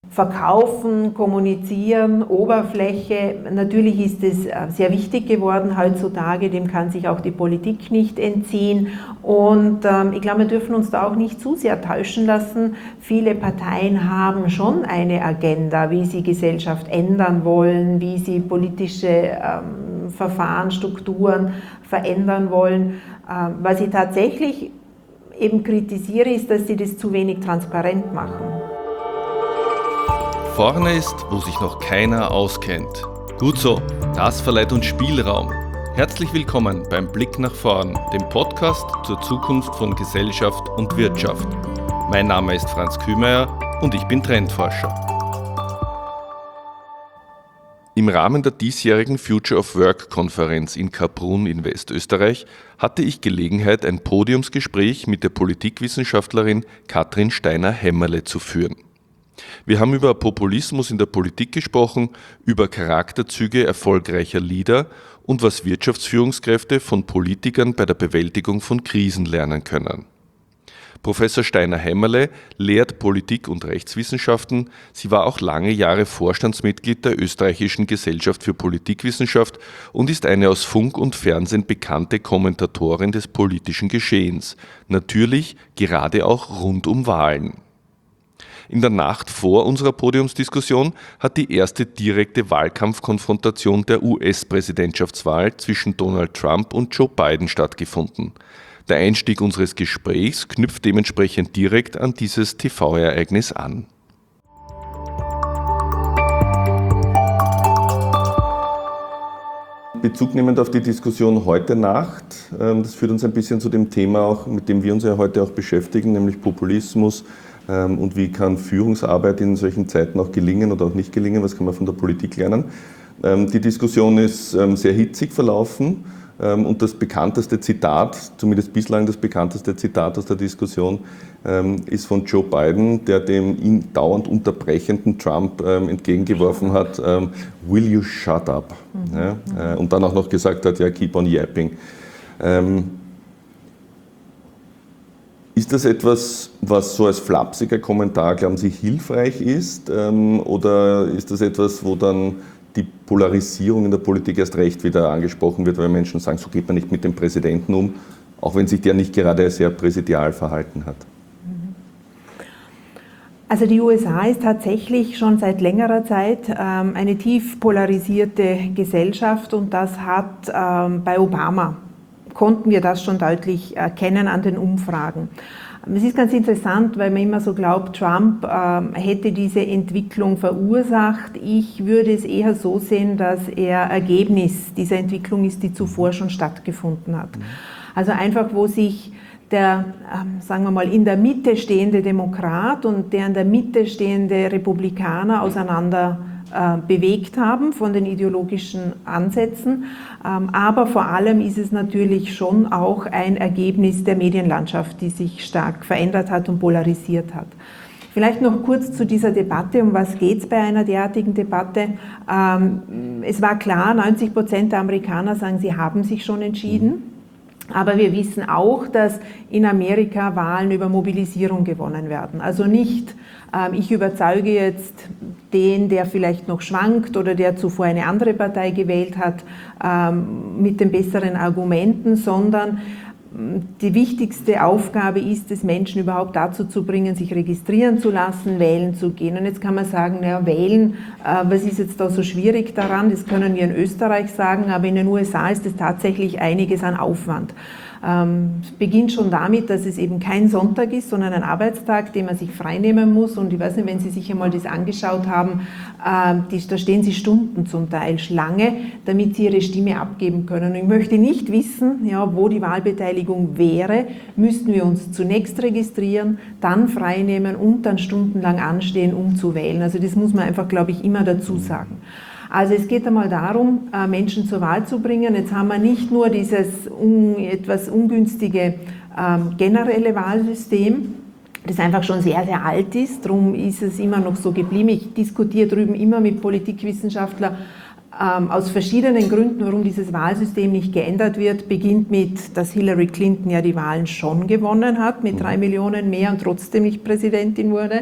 Verkaufen, Kommunizieren, Oberfläche. Natürlich ist es sehr wichtig geworden heutzutage, dem kann sich auch die Politik nicht entziehen. Und ich glaube, wir dürfen uns da auch nicht zu sehr täuschen lassen. Viele Parteien haben schon eine Agenda, wie sie Gesellschaft ändern wollen, wie sie politische Verfahren, Strukturen verändern wollen. Was ich tatsächlich eben kritisiere, ist, dass sie das zu wenig transparent machen. Vorne ist, wo sich noch keiner auskennt. Gut so, das verleiht uns Spielraum. Herzlich willkommen beim Blick nach vorn, dem Podcast zur Zukunft von Gesellschaft und Wirtschaft. Mein Name ist Franz Kühmeier und ich bin Trendforscher. Im Rahmen der diesjährigen Future of Work-Konferenz in Kaprun in Westösterreich hatte ich Gelegenheit, ein Podiumsgespräch mit der Politikwissenschaftlerin Katrin Steiner-Hämmerle zu führen. Wir haben über Populismus in der Politik gesprochen, über Charakterzüge erfolgreicher Leader und was Wirtschaftsführungskräfte von Politikern bei der Bewältigung von Krisen lernen können. Professor Steiner-Hämmerle lehrt Politik- und Rechtswissenschaften. Sie war auch lange Jahre Vorstandsmitglied der Österreichischen Gesellschaft für Politikwissenschaft und ist eine aus Funk und Fernsehen bekannte Kommentatorin des politischen Geschehens. Natürlich gerade auch rund um Wahlen. In der Nacht vor unserer Podiumsdiskussion hat die erste direkte Wahlkampfkonfrontation der US-Präsidentschaftswahl zwischen Donald Trump und Joe Biden stattgefunden. Der Einstieg unseres Gesprächs knüpft dementsprechend direkt an dieses TV-Ereignis an. Bezug nehmend auf die Diskussion heute Nacht, das führt uns ein bisschen zu dem Thema, auch, mit dem wir uns ja heute auch beschäftigen, nämlich Populismus. Und wie kann Führungsarbeit in solchen Zeiten auch gelingen oder auch nicht gelingen? Was kann man von der Politik lernen? Die Diskussion ist sehr hitzig verlaufen und das bekannteste Zitat, zumindest bislang das bekannteste Zitat aus der Diskussion, ist von Joe Biden, der dem ihn dauernd unterbrechenden Trump entgegengeworfen hat, "Will you shut up?" Ja, und dann auch noch gesagt hat, ja, "Keep on yapping." Ist das etwas, was so als flapsiger Kommentar, glauben Sie, hilfreich ist? Oder ist das etwas, wo dann die Polarisierung in der Politik erst recht wieder angesprochen wird, weil Menschen sagen, so geht man nicht mit dem Präsidenten um, auch wenn sich der nicht gerade sehr präsidial verhalten hat? Also die USA ist tatsächlich schon seit längerer Zeit eine tief polarisierte Gesellschaft und das hat bei Obama konnten wir das schon deutlich erkennen an den Umfragen. Es ist ganz interessant, weil man immer so glaubt, Trump hätte diese Entwicklung verursacht. Ich würde es eher so sehen, dass er Ergebnis dieser Entwicklung ist, die zuvor schon stattgefunden hat. Also einfach, wo sich der, sagen wir mal, in der Mitte stehende Demokrat und der in der Mitte stehende Republikaner auseinander bewegt haben von den ideologischen Ansätzen, aber vor allem ist es natürlich schon auch ein Ergebnis der Medienlandschaft, die sich stark verändert hat und polarisiert hat. Vielleicht noch kurz zu dieser Debatte, um was geht es bei einer derartigen Debatte? Es war klar, 90% der Amerikaner sagen, sie haben sich schon entschieden. Aber wir wissen auch, dass in Amerika Wahlen über Mobilisierung gewonnen werden. Also nicht, ich überzeuge jetzt den, der vielleicht noch schwankt oder der zuvor eine andere Partei gewählt hat, mit den besseren Argumenten, sondern die wichtigste Aufgabe ist es, Menschen überhaupt dazu zu bringen, sich registrieren zu lassen, wählen zu gehen. Und jetzt kann man sagen, naja, wählen, was ist jetzt da so schwierig daran? Das können wir in Österreich sagen, aber in den USA ist es tatsächlich einiges an Aufwand. Es beginnt schon damit, dass es eben kein Sonntag ist, sondern ein Arbeitstag, den man sich freinehmen muss. Und ich weiß nicht, wenn Sie sich einmal das angeschaut haben, da stehen Sie Stunden zum Teil Schlange, damit Sie Ihre Stimme abgeben können. Und ich möchte nicht wissen, ja, wo die Wahlbeteiligung wäre, müssten wir uns zunächst registrieren, dann freinehmen und dann stundenlang anstehen, um zu wählen. Also das muss man einfach, glaube ich, immer dazu sagen. Also es geht einmal darum, Menschen zur Wahl zu bringen. Jetzt haben wir nicht nur dieses etwas ungünstige generelle Wahlsystem, das einfach schon sehr, sehr alt ist. Darum ist es immer noch so geblieben. Ich diskutiere drüben immer mit Politikwissenschaftlern aus verschiedenen Gründen, warum dieses Wahlsystem nicht geändert wird. Beginnt mit, dass Hillary Clinton ja die Wahlen schon gewonnen hat, mit 3 Millionen mehr und trotzdem nicht Präsidentin wurde.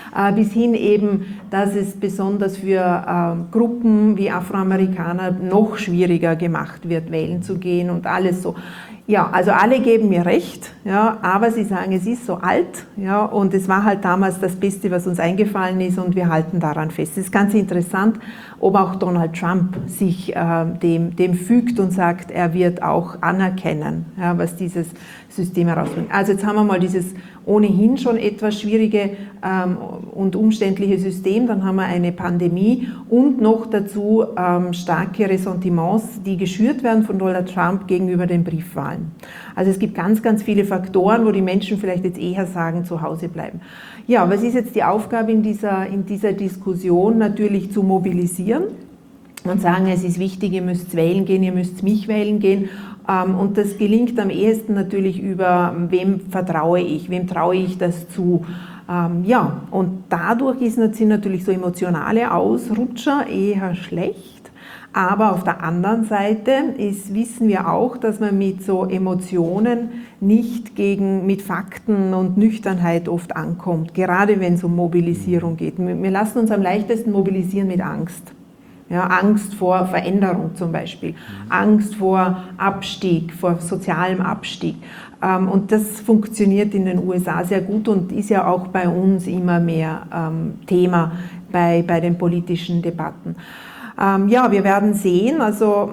bis hin eben, dass es besonders für Gruppen wie Afroamerikaner noch schwieriger gemacht wird, wählen zu gehen und alles so. Ja, also alle geben mir recht, ja, aber sie sagen, es ist so alt, ja, und es war halt damals das Beste, was uns eingefallen ist, und wir halten daran fest. Es ist ganz interessant, ob auch Donald Trump sich dem fügt und sagt, er wird auch anerkennen, ja, was dieses System herausbringt. Also jetzt haben wir mal dieses ohnehin schon etwas schwierige und umständliche System, dann haben wir eine Pandemie und noch dazu starke Ressentiments, die geschürt werden von Donald Trump gegenüber den Briefwahlen. Also es gibt ganz, ganz viele Faktoren, wo die Menschen vielleicht jetzt eher sagen, zu Hause bleiben. Ja, was ist jetzt die Aufgabe in dieser Diskussion? Natürlich zu mobilisieren und sagen, es ist wichtig, ihr müsst wählen gehen, ihr müsst mich wählen gehen. Und das gelingt am ehesten natürlich über, wem vertraue ich, wem traue ich das zu. Ja, und dadurch sind natürlich so emotionale Ausrutscher eher schlecht. Aber auf der anderen Seite wissen wir auch, dass man mit so Emotionen nicht mit Fakten und Nüchternheit oft ankommt, gerade wenn es um Mobilisierung geht. Wir lassen uns am leichtesten mobilisieren mit Angst. Ja, Angst vor Veränderung zum Beispiel, Angst vor Abstieg, vor sozialem Abstieg. Und das funktioniert in den USA sehr gut und ist ja auch bei uns immer mehr Thema bei den politischen Debatten. Ja, wir werden sehen, also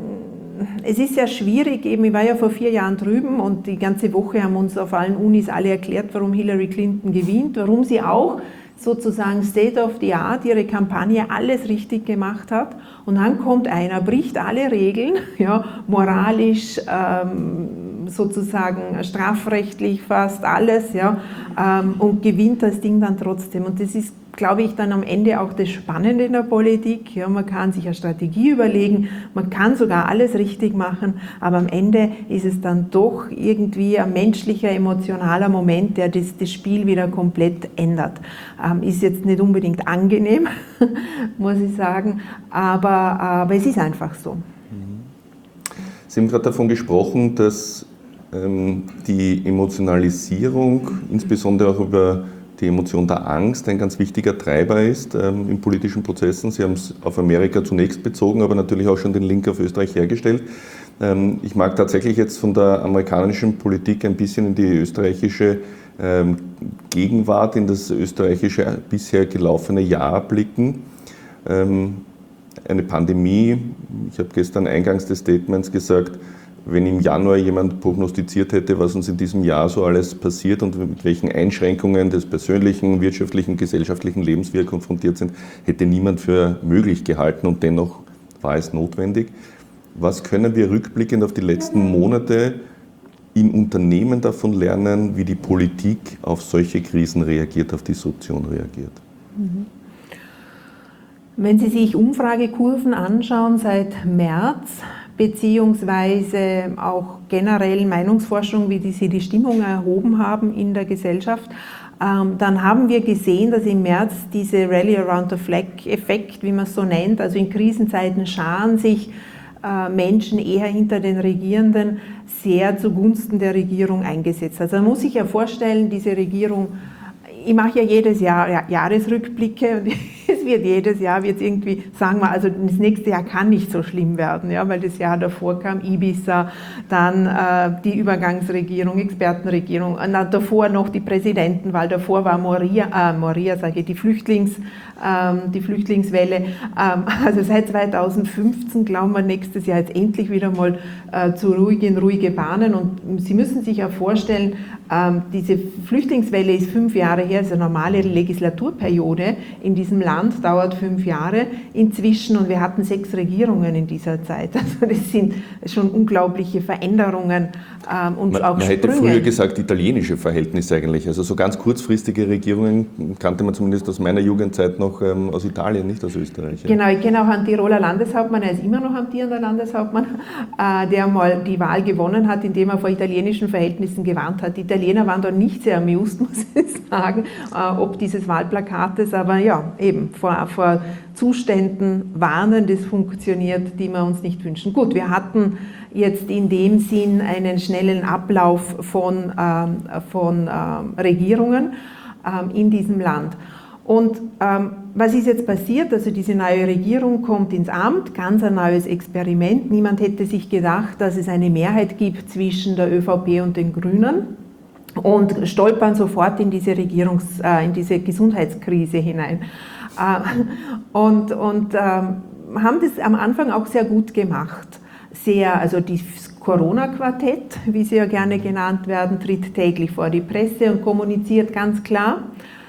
es ist sehr schwierig, eben, ich war ja vor 4 Jahren drüben und die ganze Woche haben uns auf allen Unis alle erklärt, warum Hillary Clinton gewinnt, warum sie auch sozusagen State of the Art, ihre Kampagne alles richtig gemacht hat, und dann kommt einer, bricht alle Regeln, ja, moralisch, sozusagen strafrechtlich fast alles, ja, und gewinnt das Ding dann trotzdem. Und das ist, glaube ich, dann am Ende auch das Spannende in der Politik. Ja, man kann sich eine Strategie überlegen, man kann sogar alles richtig machen, aber am Ende ist es dann doch irgendwie ein menschlicher, emotionaler Moment, der das Spiel wieder komplett ändert. Ist jetzt nicht unbedingt angenehm, muss ich sagen, aber es ist einfach so. Sie haben gerade davon gesprochen, dass die Emotionalisierung, insbesondere auch über die Emotion der Angst, ein ganz wichtiger Treiber ist in politischen Prozessen. Sie haben es auf Amerika zunächst bezogen, aber natürlich auch schon den Link auf Österreich hergestellt. Ich mag tatsächlich jetzt von der amerikanischen Politik ein bisschen in die österreichische Gegenwart, in das österreichische bisher gelaufene Jahr blicken. Eine Pandemie, ich habe gestern eingangs des Statements gesagt, wenn im Januar jemand prognostiziert hätte, was uns in diesem Jahr so alles passiert und mit welchen Einschränkungen des persönlichen, wirtschaftlichen, gesellschaftlichen Lebens wir konfrontiert sind, hätte niemand für möglich gehalten, und dennoch war es notwendig. Was können wir rückblickend auf die letzten Monate in Unternehmen davon lernen, wie die Politik auf solche Krisen reagiert, auf Disruption reagiert? Wenn Sie sich Umfragekurven anschauen seit März, beziehungsweise auch generell Meinungsforschung, wie sie die Stimmung erhoben haben in der Gesellschaft, dann haben wir gesehen, dass im März diese Rally Around the Flag-Effekt, wie man es so nennt, also in Krisenzeiten scharen sich Menschen eher hinter den Regierenden sehr zugunsten der Regierung eingesetzt. Also man muss sich ja vorstellen, diese Regierung, ich mache ja jedes Jahr Jahresrückblicke und es wird jedes Jahr irgendwie, sagen wir, also das nächste Jahr kann nicht so schlimm werden, ja, weil das Jahr davor kam Ibiza, dann die Übergangsregierung, Expertenregierung, davor noch die Präsidentenwahl, davor war die Flüchtlingswelle. Also seit 2015 glauben wir nächstes Jahr jetzt endlich wieder mal in ruhige Bahnen, und Sie müssen sich ja vorstellen, diese Flüchtlingswelle ist 5 Jahre her, also eine normale Legislaturperiode in diesem Land dauert 5 Jahre inzwischen, und wir hatten 6 Regierungen in dieser Zeit. Also das sind schon unglaubliche Veränderungen und auch Sprünge. Man hätte früher gesagt, italienische Verhältnisse eigentlich. Also so ganz kurzfristige Regierungen kannte man zumindest aus meiner Jugendzeit noch aus Italien, nicht aus Österreich. Ja. Genau, ich kenne auch einen Tiroler Landeshauptmann, er ist immer noch amtierender Landeshauptmann, der mal die Wahl gewonnen hat, indem er vor italienischen Verhältnissen gewarnt hat. Die Italiener waren da nicht sehr amused, muss ich sagen, ob dieses Wahlplakates, aber ja, eben vor Zuständen warnen, das funktioniert, die wir uns nicht wünschen. Gut, wir hatten jetzt in dem Sinn einen schnellen Ablauf von Regierungen in diesem Land. Und was ist jetzt passiert? Also diese neue Regierung kommt ins Amt, ganz ein neues Experiment. Niemand hätte sich gedacht, dass es eine Mehrheit gibt zwischen der ÖVP und den Grünen und stolpern sofort in diese in diese Gesundheitskrise hinein. Und haben das am Anfang auch sehr gut gemacht. Also das Corona-Quartett, wie sie ja gerne genannt werden, tritt täglich vor die Presse und kommuniziert ganz klar.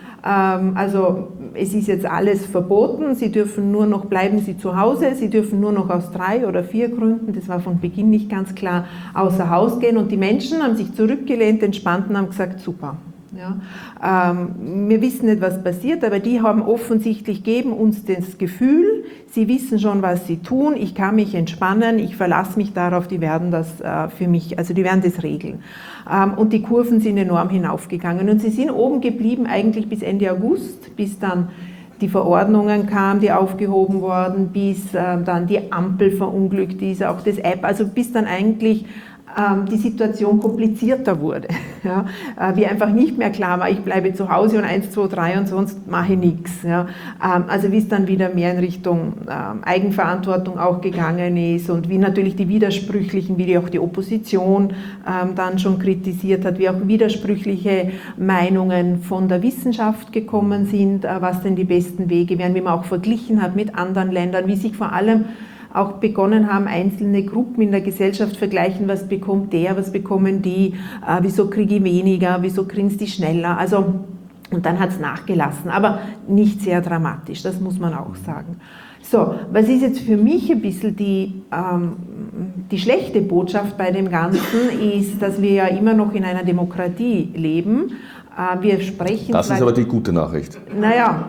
Also es ist jetzt alles verboten, bleiben Sie zu Hause, Sie dürfen nur noch aus 3 oder 4 Gründen, das war von Beginn nicht ganz klar, außer Haus gehen. Und die Menschen haben sich zurückgelehnt, entspannt und haben gesagt, super. Ja. Wir wissen nicht, was passiert, aber die haben offensichtlich, geben uns das Gefühl, sie wissen schon, was sie tun, ich kann mich entspannen, ich verlasse mich darauf, die werden das für mich, also die werden das regeln. Und die Kurven sind enorm hinaufgegangen und sie sind oben geblieben eigentlich bis Ende August, bis dann die Verordnungen kamen, die aufgehoben wurden, bis dann die Ampel verunglückt ist, auch das App, also bis dann eigentlich die Situation komplizierter wurde. Ja, wie einfach nicht mehr klar war, ich bleibe zu Hause und 1, 2, 3 und sonst mache ich nichts. Ja, also wie es dann wieder mehr in Richtung Eigenverantwortung auch gegangen ist und wie natürlich die widersprüchlichen, wie auch die Opposition dann schon kritisiert hat, wie auch widersprüchliche Meinungen von der Wissenschaft gekommen sind, was denn die besten Wege wären, wie man auch verglichen hat mit anderen Ländern, wie sich vor allem auch begonnen haben, einzelne Gruppen in der Gesellschaft vergleichen, was bekommt der, was bekommen die, wieso kriege ich weniger, wieso kriegen es die schneller, also und dann hat es nachgelassen, aber nicht sehr dramatisch, das muss man auch sagen. So, was ist jetzt für mich ein bisschen die schlechte Botschaft bei dem Ganzen, ist, dass wir ja immer noch in einer Demokratie leben. Wir sprechen. Das ist aber die gute Nachricht. Naja,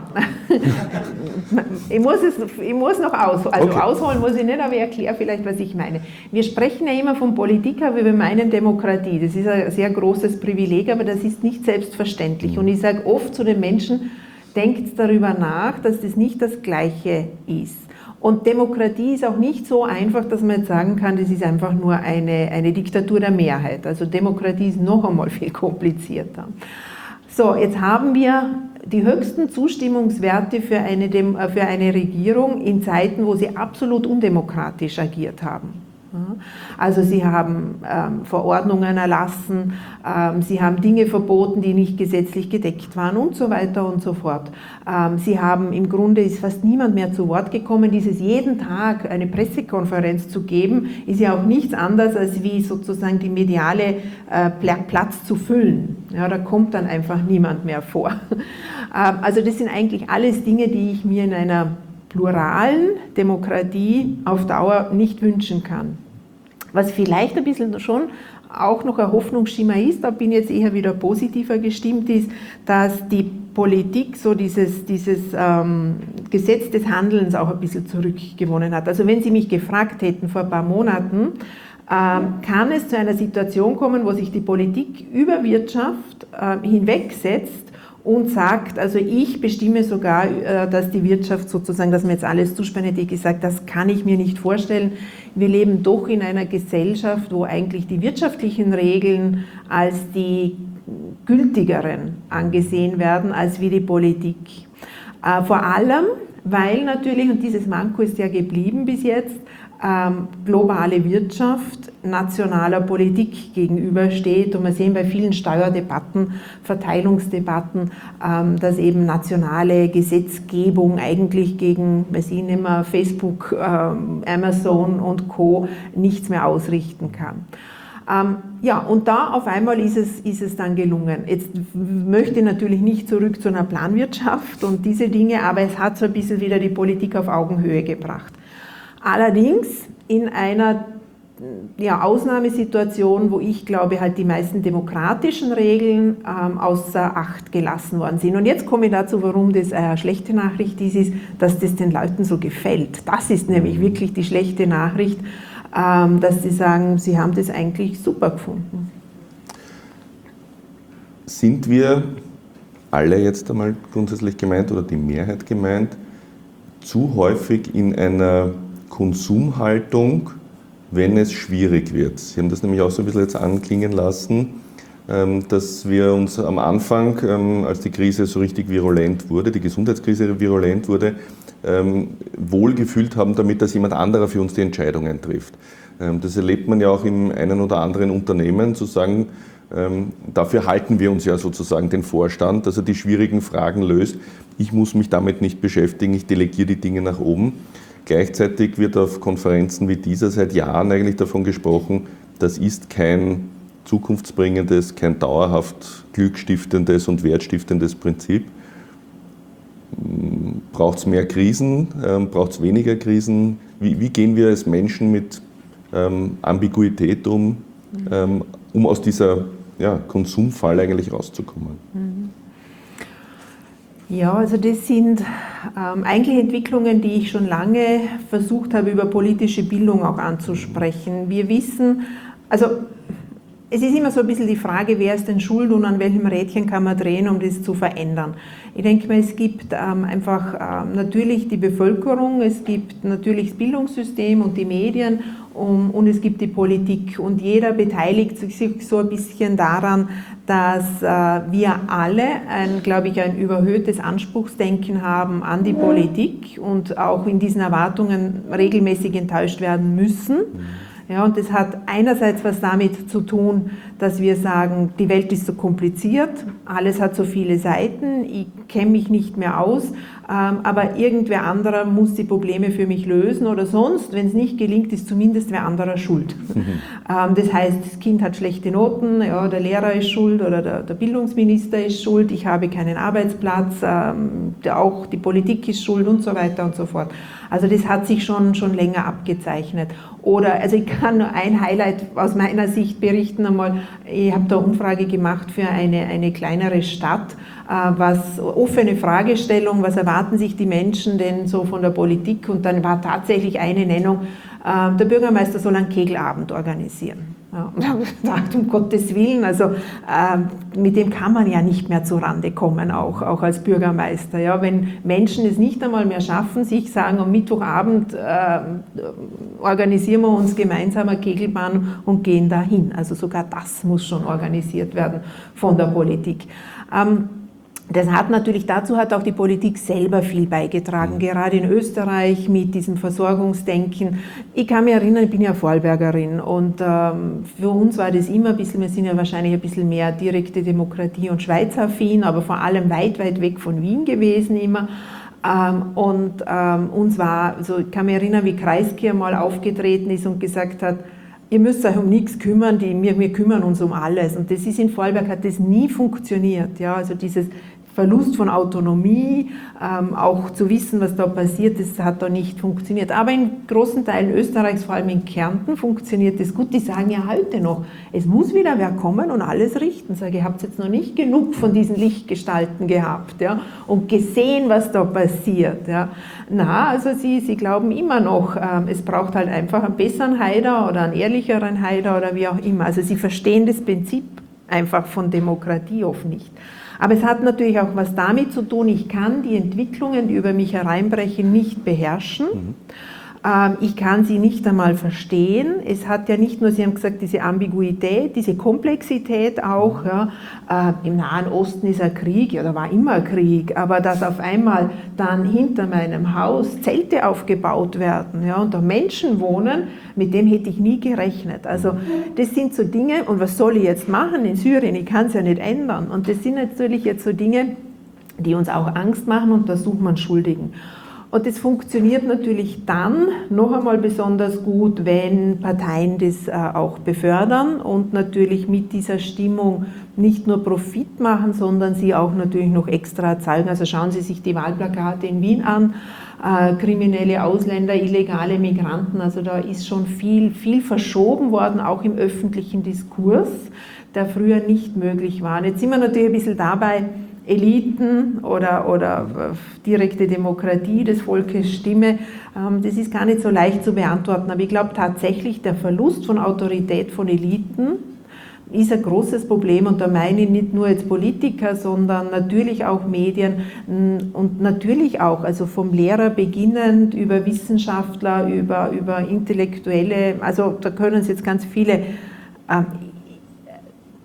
ich muss noch ausholen muss ich nicht, aber ich erkläre vielleicht, was ich meine. Wir sprechen ja immer von Politik, aber wir meinen Demokratie. Das ist ein sehr großes Privileg, aber das ist nicht selbstverständlich. Und ich sage oft zu den Menschen, denkt darüber nach, dass das nicht das Gleiche ist. Und Demokratie ist auch nicht so einfach, dass man jetzt sagen kann, das ist einfach nur eine Diktatur der Mehrheit. Also Demokratie ist noch einmal viel komplizierter. So, jetzt haben wir die höchsten Zustimmungswerte für eine Regierung in Zeiten, wo sie absolut undemokratisch agiert haben. Also sie haben Verordnungen erlassen, sie haben Dinge verboten, die nicht gesetzlich gedeckt waren und so weiter und so fort. Sie haben, im Grunde ist fast niemand mehr zu Wort gekommen. Dieses jeden Tag eine Pressekonferenz zu geben, ist ja auch nichts anderes, als wie sozusagen die mediale Platz zu füllen. Ja, da kommt dann einfach niemand mehr vor. Also das sind eigentlich alles Dinge, die ich mir in einer pluralen Demokratie auf Dauer nicht wünschen kann. Was vielleicht ein bisschen schon auch noch ein Hoffnungsschimmer ist, da bin ich jetzt eher wieder positiver gestimmt, ist, dass die Politik so dieses Gesetz des Handelns auch ein bisschen zurückgewonnen hat. Also wenn Sie mich gefragt hätten vor ein paar Monaten, kann es zu einer Situation kommen, wo sich die Politik über Wirtschaft hinwegsetzt und sagt, also ich bestimme sogar, dass die Wirtschaft sozusagen, dass mir jetzt alles zuspannt, hätte ich gesagt, das kann ich mir nicht vorstellen. Wir leben doch in einer Gesellschaft, wo eigentlich die wirtschaftlichen Regeln als die gültigeren angesehen werden, als wie die Politik. Vor allem, weil natürlich, und dieses Manko ist ja geblieben bis jetzt, globale Wirtschaft nationaler Politik gegenübersteht. Und wir sehen bei vielen Steuerdebatten, Verteilungsdebatten, dass eben nationale Gesetzgebung eigentlich gegen, weiß ich nicht mehr, Facebook, Amazon und Co. nichts mehr ausrichten kann. Ja, und da auf einmal ist es dann gelungen. Jetzt möchte ich natürlich nicht zurück zu einer Planwirtschaft und diese Dinge, aber es hat so ein bisschen wieder die Politik auf Augenhöhe gebracht. Allerdings in einer Ausnahmesituation, wo ich glaube, halt die meisten demokratischen Regeln außer Acht gelassen worden sind. Und jetzt komme ich dazu, warum das eine schlechte Nachricht ist, dass das den Leuten so gefällt. Das ist nämlich wirklich die schlechte Nachricht, dass sie sagen, sie haben das eigentlich super gefunden. Sind wir alle jetzt einmal grundsätzlich gemeint oder die Mehrheit gemeint, zu häufig in einer Konsumhaltung, wenn es schwierig wird? Sie haben das nämlich auch so ein bisschen jetzt anklingen lassen. dass wir uns am Anfang, als die Krise so richtig virulent wurde, die Gesundheitskrise virulent wurde, wohlgefühlt haben damit, dass jemand anderer für uns die Entscheidungen trifft. Das erlebt man ja auch im einen oder anderen Unternehmen, zu sagen, dafür halten wir uns ja sozusagen den Vorstand, dass er die schwierigen Fragen löst. Ich muss mich damit nicht beschäftigen, ich delegiere die Dinge nach oben. Gleichzeitig wird auf Konferenzen wie dieser seit Jahren eigentlich davon gesprochen, das ist kein zukunftsbringendes, kein dauerhaft glückstiftendes und wertstiftendes Prinzip. Braucht es mehr Krisen? Braucht es weniger Krisen? Wie gehen wir als Menschen mit Ambiguität um aus dieser Konsumfalle eigentlich rauszukommen? Ja, also das sind eigentlich Entwicklungen, die ich schon lange versucht habe, über politische Bildung auch anzusprechen. Wir wissen, also es ist immer so ein bisschen die Frage, wer ist denn schuld und an welchem Rädchen kann man drehen, um das zu verändern. Ich denke mal, es gibt einfach natürlich die Bevölkerung, es gibt natürlich das Bildungssystem und die Medien und es gibt die Politik. Und jeder beteiligt sich so ein bisschen daran, dass wir alle, glaube ich, ein überhöhtes Anspruchsdenken haben an die Politik und auch in diesen Erwartungen regelmäßig enttäuscht werden müssen. Ja, und das hat einerseits was damit zu tun, dass wir sagen, die Welt ist so kompliziert, alles hat so viele Seiten, ich kenne mich nicht mehr aus, aber irgendwer anderer muss die Probleme für mich lösen oder sonst, wenn es nicht gelingt, ist zumindest wer anderer schuld. Das heißt, das Kind hat schlechte Noten, ja, der Lehrer ist schuld oder der Bildungsminister ist schuld, ich habe keinen Arbeitsplatz, auch die Politik ist schuld und so weiter und so fort. Also das hat sich schon länger abgezeichnet. Oder, also ich kann nur ein Highlight aus meiner Sicht berichten einmal. Ich habe da eine Umfrage gemacht für eine kleinere Stadt, was offene Fragestellung, was erwarten sich die Menschen denn so von der Politik? Und dann war tatsächlich eine Nennung, der Bürgermeister soll einen Kegelabend organisieren. Ja, und da habe ich gedacht, um Gottes Willen, also mit dem kann man ja nicht mehr zurande kommen, auch als Bürgermeister. Ja, wenn Menschen es nicht einmal mehr schaffen, sich sagen, am Mittwochabend organisieren wir uns gemeinsam eine Kegelbahn und gehen dahin. Also sogar das muss schon organisiert werden von der Politik. Dazu hat auch die Politik selber viel beigetragen, gerade in Österreich mit diesem Versorgungsdenken. Ich kann mich erinnern, ich bin ja Vorarlbergerin und für uns war das immer ein bisschen, wir sind ja wahrscheinlich ein bisschen mehr direkte Demokratie und schweizaffin, aber vor allem weit, weit weg von Wien gewesen immer. Uns war, also ich kann mich erinnern, wie Kreisky mal aufgetreten ist und gesagt hat, ihr müsst euch um nichts kümmern, wir kümmern uns um alles. Und das ist in Vorarlberg, hat das nie funktioniert. Ja, also dieses Verlust von Autonomie, auch zu wissen, was da passiert, das hat da nicht funktioniert. Aber in großen Teilen Österreichs, vor allem in Kärnten, funktioniert das gut. Die sagen ja heute noch, es muss wieder wer kommen und alles richten. Sage, ihr habt jetzt noch nicht genug von diesen Lichtgestalten gehabt, ja, und gesehen, was da passiert. Ja. Also sie glauben immer noch, es braucht halt einfach einen besseren Haider oder einen ehrlicheren Haider oder wie auch immer. Also sie verstehen das Prinzip einfach von Demokratie oft nicht. Aber es hat natürlich auch was damit zu tun, ich kann die Entwicklungen, die über mich hereinbrechen, nicht beherrschen. Ich kann sie nicht einmal verstehen. Es hat ja nicht nur, Sie haben gesagt, diese Ambiguität, diese Komplexität auch. Ja. Im Nahen Osten ist ein Krieg, ja, da war immer ein Krieg, aber dass auf einmal dann hinter meinem Haus Zelte aufgebaut werden, ja, und da Menschen wohnen, mit dem hätte ich nie gerechnet. Also das sind so Dinge, und was soll ich jetzt machen in Syrien? Ich kann es ja nicht ändern. Und das sind natürlich jetzt so Dinge, die uns auch Angst machen, und da sucht man Schuldigen. Und das funktioniert natürlich dann noch einmal besonders gut, wenn Parteien das auch befördern und natürlich mit dieser Stimmung nicht nur Profit machen, sondern sie auch natürlich noch extra zeigen. Also schauen Sie sich die Wahlplakate in Wien an, kriminelle Ausländer, illegale Migranten, also da ist schon viel verschoben worden, auch im öffentlichen Diskurs, der früher nicht möglich war. Und jetzt sind wir natürlich ein bisschen dabei, Eliten oder direkte Demokratie des Volkes Stimme, das ist gar nicht so leicht zu beantworten. Aber ich glaube tatsächlich, der Verlust von Autorität von Eliten ist ein großes Problem. Und da meine ich nicht nur jetzt Politiker, sondern natürlich auch Medien und natürlich auch, also vom Lehrer beginnend über Wissenschaftler, über Intellektuelle, also da können es jetzt ganz viele.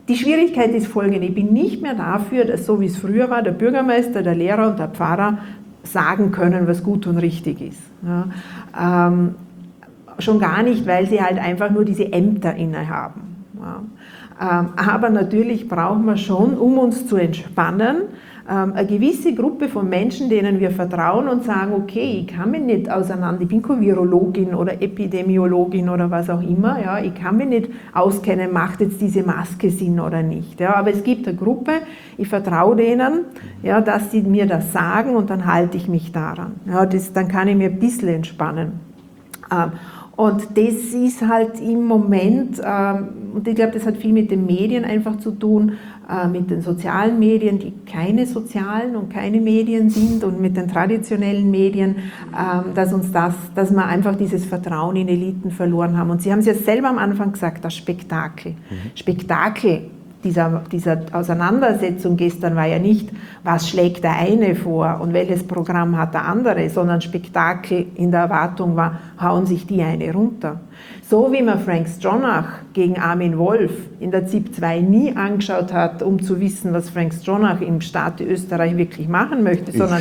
Die Schwierigkeit ist folgende: Ich bin nicht mehr dafür, dass so wie es früher war, der Bürgermeister, der Lehrer und der Pfarrer sagen können, was gut und richtig ist. Ja, schon gar nicht, weil sie halt einfach nur diese Ämter innehaben. Ja, aber natürlich brauchen wir schon, um uns zu entspannen, eine gewisse Gruppe von Menschen, denen wir vertrauen und sagen, okay, ich kann mich nicht auseinander, ich bin keine Virologin oder Epidemiologin oder was auch immer, ja, ich kann mich nicht auskennen, macht jetzt diese Maske Sinn oder nicht. Ja, aber es gibt eine Gruppe, ich vertraue denen, ja, dass sie mir das sagen und dann halte ich mich daran. Ja, dann kann ich mir ein bisschen entspannen. Und das ist halt im Moment, und ich glaube, das hat viel mit den Medien einfach zu tun, mit den sozialen Medien, die keine sozialen und keine Medien sind, und mit den traditionellen Medien, dass wir einfach dieses Vertrauen in Eliten verloren haben. Und Sie haben es ja selber am Anfang gesagt, das Spektakel. Spektakel dieser Auseinandersetzung gestern war ja nicht, was schlägt der eine vor und welches Programm hat der andere, sondern Spektakel in der Erwartung war, hauen sich die eine runter. So wie man Frank Stronach gegen Armin Wolf in der ZIP 2 nie angeschaut hat, um zu wissen, was Frank Stronach im Staat Österreich wirklich machen möchte, sondern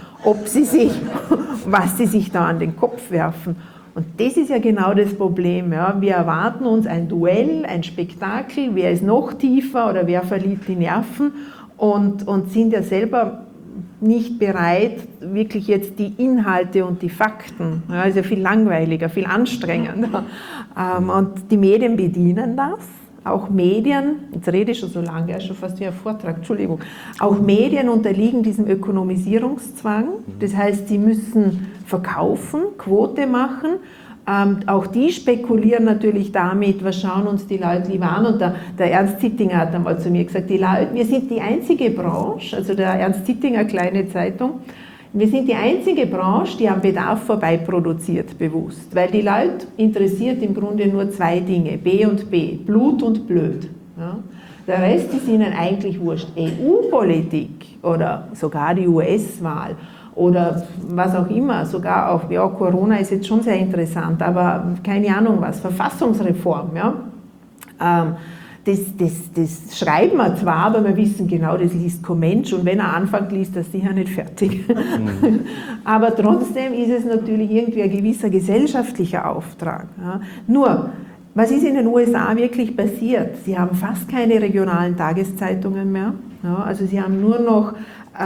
was sie sich da an den Kopf werfen. Und das ist ja genau das Problem. Ja. Wir erwarten uns ein Duell, ein Spektakel, wer ist noch tiefer oder wer verliert die Nerven, und sind ja selber nicht bereit, wirklich jetzt die Inhalte und die Fakten, ja, ist ja viel langweiliger, viel anstrengender. Und die Medien bedienen das. Auch Medien, jetzt rede ich schon so lange, ja, schon fast wie ein Vortrag, Entschuldigung, auch Medien unterliegen diesem Ökonomisierungszwang, das heißt, sie müssen verkaufen, Quote machen, auch die spekulieren natürlich damit, was schauen uns die Leute lieber an, und der Ernst Zittinger hat einmal zu mir gesagt, wir sind die einzige Branche, also der Ernst Zittinger, kleine Zeitung, wir sind die einzige Branche, die am Bedarf vorbei produziert, bewusst. Weil die Leute interessiert im Grunde nur zwei Dinge, B und B, Blut und Blöd. Ja? Der Rest ist ihnen eigentlich wurscht. EU-Politik oder sogar die US-Wahl oder was auch immer, sogar auch, ja, Corona ist jetzt schon sehr interessant, aber keine Ahnung was, Verfassungsreform, ja. Das schreiben wir zwar, aber wir wissen genau, das liest kein Mensch, und wenn er anfängt, liest er sicher nicht fertig. Aber trotzdem ist es natürlich irgendwie ein gewisser gesellschaftlicher Auftrag. Ja. Nur, was ist in den USA wirklich passiert? Sie haben fast keine regionalen Tageszeitungen mehr. Ja, also sie haben nur noch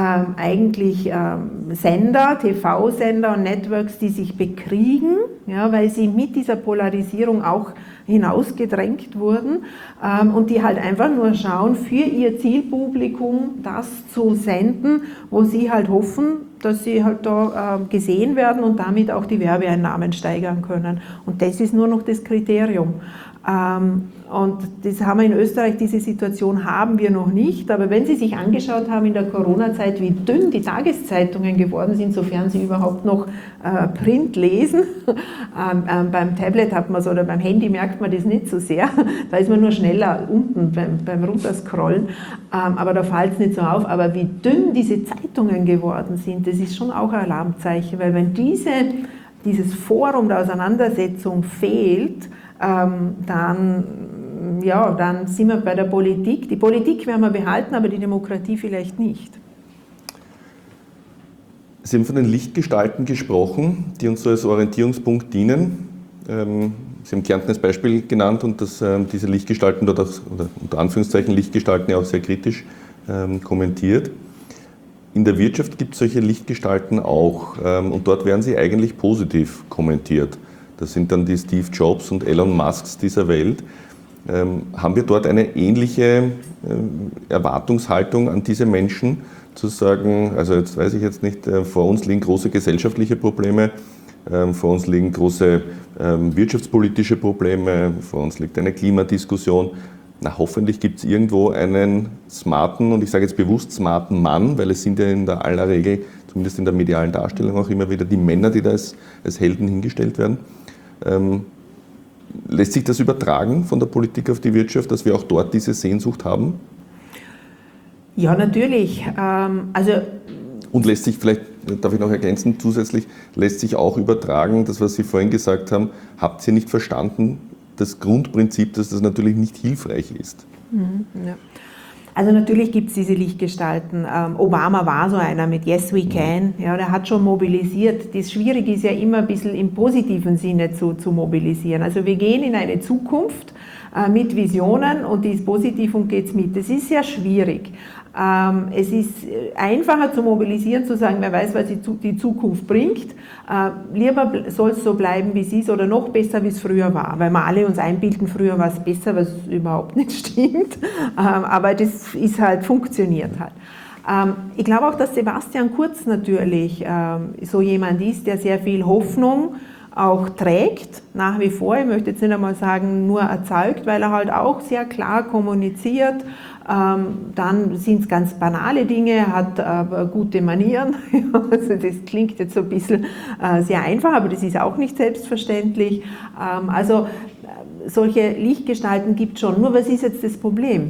Sender, TV-Sender und Networks, die sich bekriegen, ja, weil sie mit dieser Polarisierung auch hinausgedrängt wurden, und die halt einfach nur schauen, für ihr Zielpublikum das zu senden, wo sie halt hoffen, dass sie halt da gesehen werden und damit auch die Werbeeinnahmen steigern können. Und das ist nur noch das Kriterium. Und das haben wir in Österreich, diese Situation haben wir noch nicht, aber wenn Sie sich angeschaut haben in der Corona-Zeit, wie dünn die Tageszeitungen geworden sind, sofern sie überhaupt noch Print lesen, beim Tablet hat man es, oder beim Handy merkt man das nicht so sehr, da ist man nur schneller unten beim Runterscrollen, aber da fällt es nicht so auf, aber wie dünn diese Zeitungen geworden sind, das ist schon auch ein Alarmzeichen, weil wenn dieses Forum der Auseinandersetzung fehlt, dann sind wir bei der Politik. Die Politik werden wir behalten, aber die Demokratie vielleicht nicht. Sie haben von den Lichtgestalten gesprochen, die uns so als Orientierungspunkt dienen. Sie haben Kärnten als Beispiel genannt und dass diese Lichtgestalten dort auch, oder unter Anführungszeichen Lichtgestalten, ja auch sehr kritisch kommentiert. In der Wirtschaft gibt es solche Lichtgestalten auch, und dort werden sie eigentlich positiv kommentiert. Das sind dann die Steve Jobs und Elon Musks dieser Welt. Haben wir dort eine ähnliche Erwartungshaltung an diese Menschen, zu sagen, also jetzt weiß ich jetzt nicht, vor uns liegen große gesellschaftliche Probleme, vor uns liegen große wirtschaftspolitische Probleme, vor uns liegt eine Klimadiskussion. Na, hoffentlich gibt es irgendwo einen smarten, und ich sage jetzt bewusst smarten Mann, weil es sind ja in der aller Regel, zumindest in der medialen Darstellung auch immer wieder die Männer, die da als Helden hingestellt werden. Lässt sich das übertragen von der Politik auf die Wirtschaft, dass wir auch dort diese Sehnsucht haben? Ja, natürlich. Und lässt sich vielleicht, darf ich noch ergänzen, zusätzlich lässt sich auch übertragen, das, was Sie vorhin gesagt haben, habt ihr nicht verstanden, das Grundprinzip, dass das natürlich nicht hilfreich ist? Ja. Also natürlich gibt es diese Lichtgestalten. Obama war so einer mit Yes We Can, ja, der hat schon mobilisiert. Das Schwierige ist ja immer ein bisschen im positiven Sinne zu mobilisieren. Also wir gehen in eine Zukunft mit Visionen und die ist positiv und geht's mit. Das ist sehr schwierig. Es ist einfacher zu mobilisieren, zu sagen, wer weiß, was die Zukunft bringt. Lieber soll es so bleiben, wie es ist oder noch besser, wie es früher war. Weil wir alle uns einbilden, früher war es besser, was überhaupt nicht stimmt. Aber das ist halt, funktioniert halt. Ich glaube auch, dass Sebastian Kurz natürlich so jemand ist, der sehr viel Hoffnung auch trägt, nach wie vor. Ich möchte jetzt nicht einmal sagen, nur erzeugt, weil er halt auch sehr klar kommuniziert. Dann sind es ganz banale Dinge, er hat gute Manieren. Also das klingt jetzt so ein bisschen sehr einfach, aber das ist auch nicht selbstverständlich. Also solche Lichtgestalten gibt es schon. Nur was ist jetzt das Problem?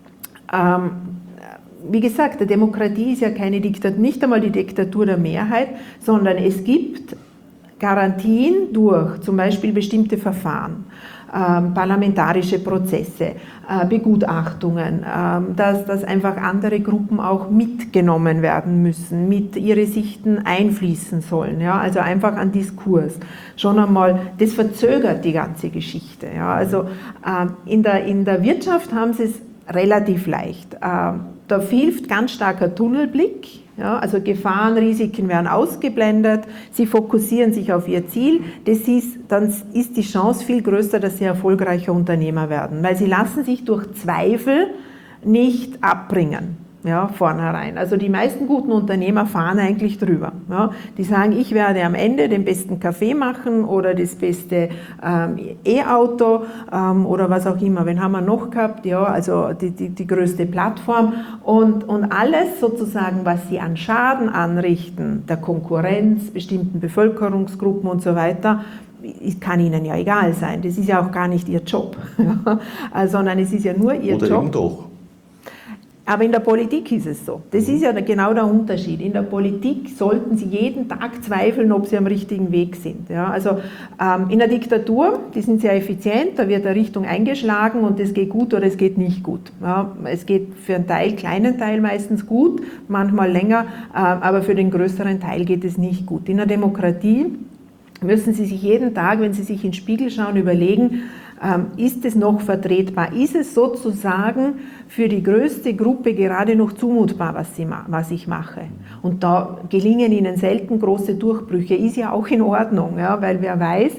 Wie gesagt, die Demokratie ist ja keine Diktatur, nicht einmal die Diktatur der Mehrheit, sondern es gibt Garantien durch zum Beispiel bestimmte Verfahren, parlamentarische Prozesse, Begutachtungen, dass einfach andere Gruppen auch mitgenommen werden müssen, mit ihre Sichten einfließen sollen. Ja? Also einfach ein Diskurs. Schon einmal, das verzögert die ganze Geschichte. Ja? Also in der Wirtschaft haben sie es relativ leicht. Da hilft ganz starker Tunnelblick. Ja, also Gefahren, Risiken werden ausgeblendet, sie fokussieren sich auf ihr Ziel, dann ist die Chance viel größer, dass sie erfolgreiche Unternehmer werden, weil sie lassen sich durch Zweifel nicht abbringen. Ja, vornherein. Also die meisten guten Unternehmer fahren eigentlich drüber. Ja, die sagen, ich werde am Ende den besten Kaffee machen oder das beste E-Auto oder was auch immer. Wen haben wir noch gehabt? Ja, also die größte Plattform und alles sozusagen, was sie an Schaden anrichten, der Konkurrenz, bestimmten Bevölkerungsgruppen und so weiter, kann ihnen ja egal sein. Das ist ja auch gar nicht ihr Job, ja, sondern es ist ja nur ihr Job. Oder eben doch. Aber in der Politik ist es so. Das ist ja genau der Unterschied. In der Politik sollten Sie jeden Tag zweifeln, ob Sie am richtigen Weg sind. Ja, also in der Diktatur, die sind sehr effizient, da wird eine Richtung eingeschlagen und es geht gut oder es geht nicht gut. Ja, es geht für einen kleinen Teil meistens gut, manchmal länger, aber für den größeren Teil geht es nicht gut. In der Demokratie müssen Sie sich jeden Tag, wenn Sie sich in den Spiegel schauen, überlegen, ist es noch vertretbar? Ist es sozusagen für die größte Gruppe gerade noch zumutbar, was ich mache? Und da gelingen ihnen selten große Durchbrüche. Ist ja auch in Ordnung, ja, weil wer weiß,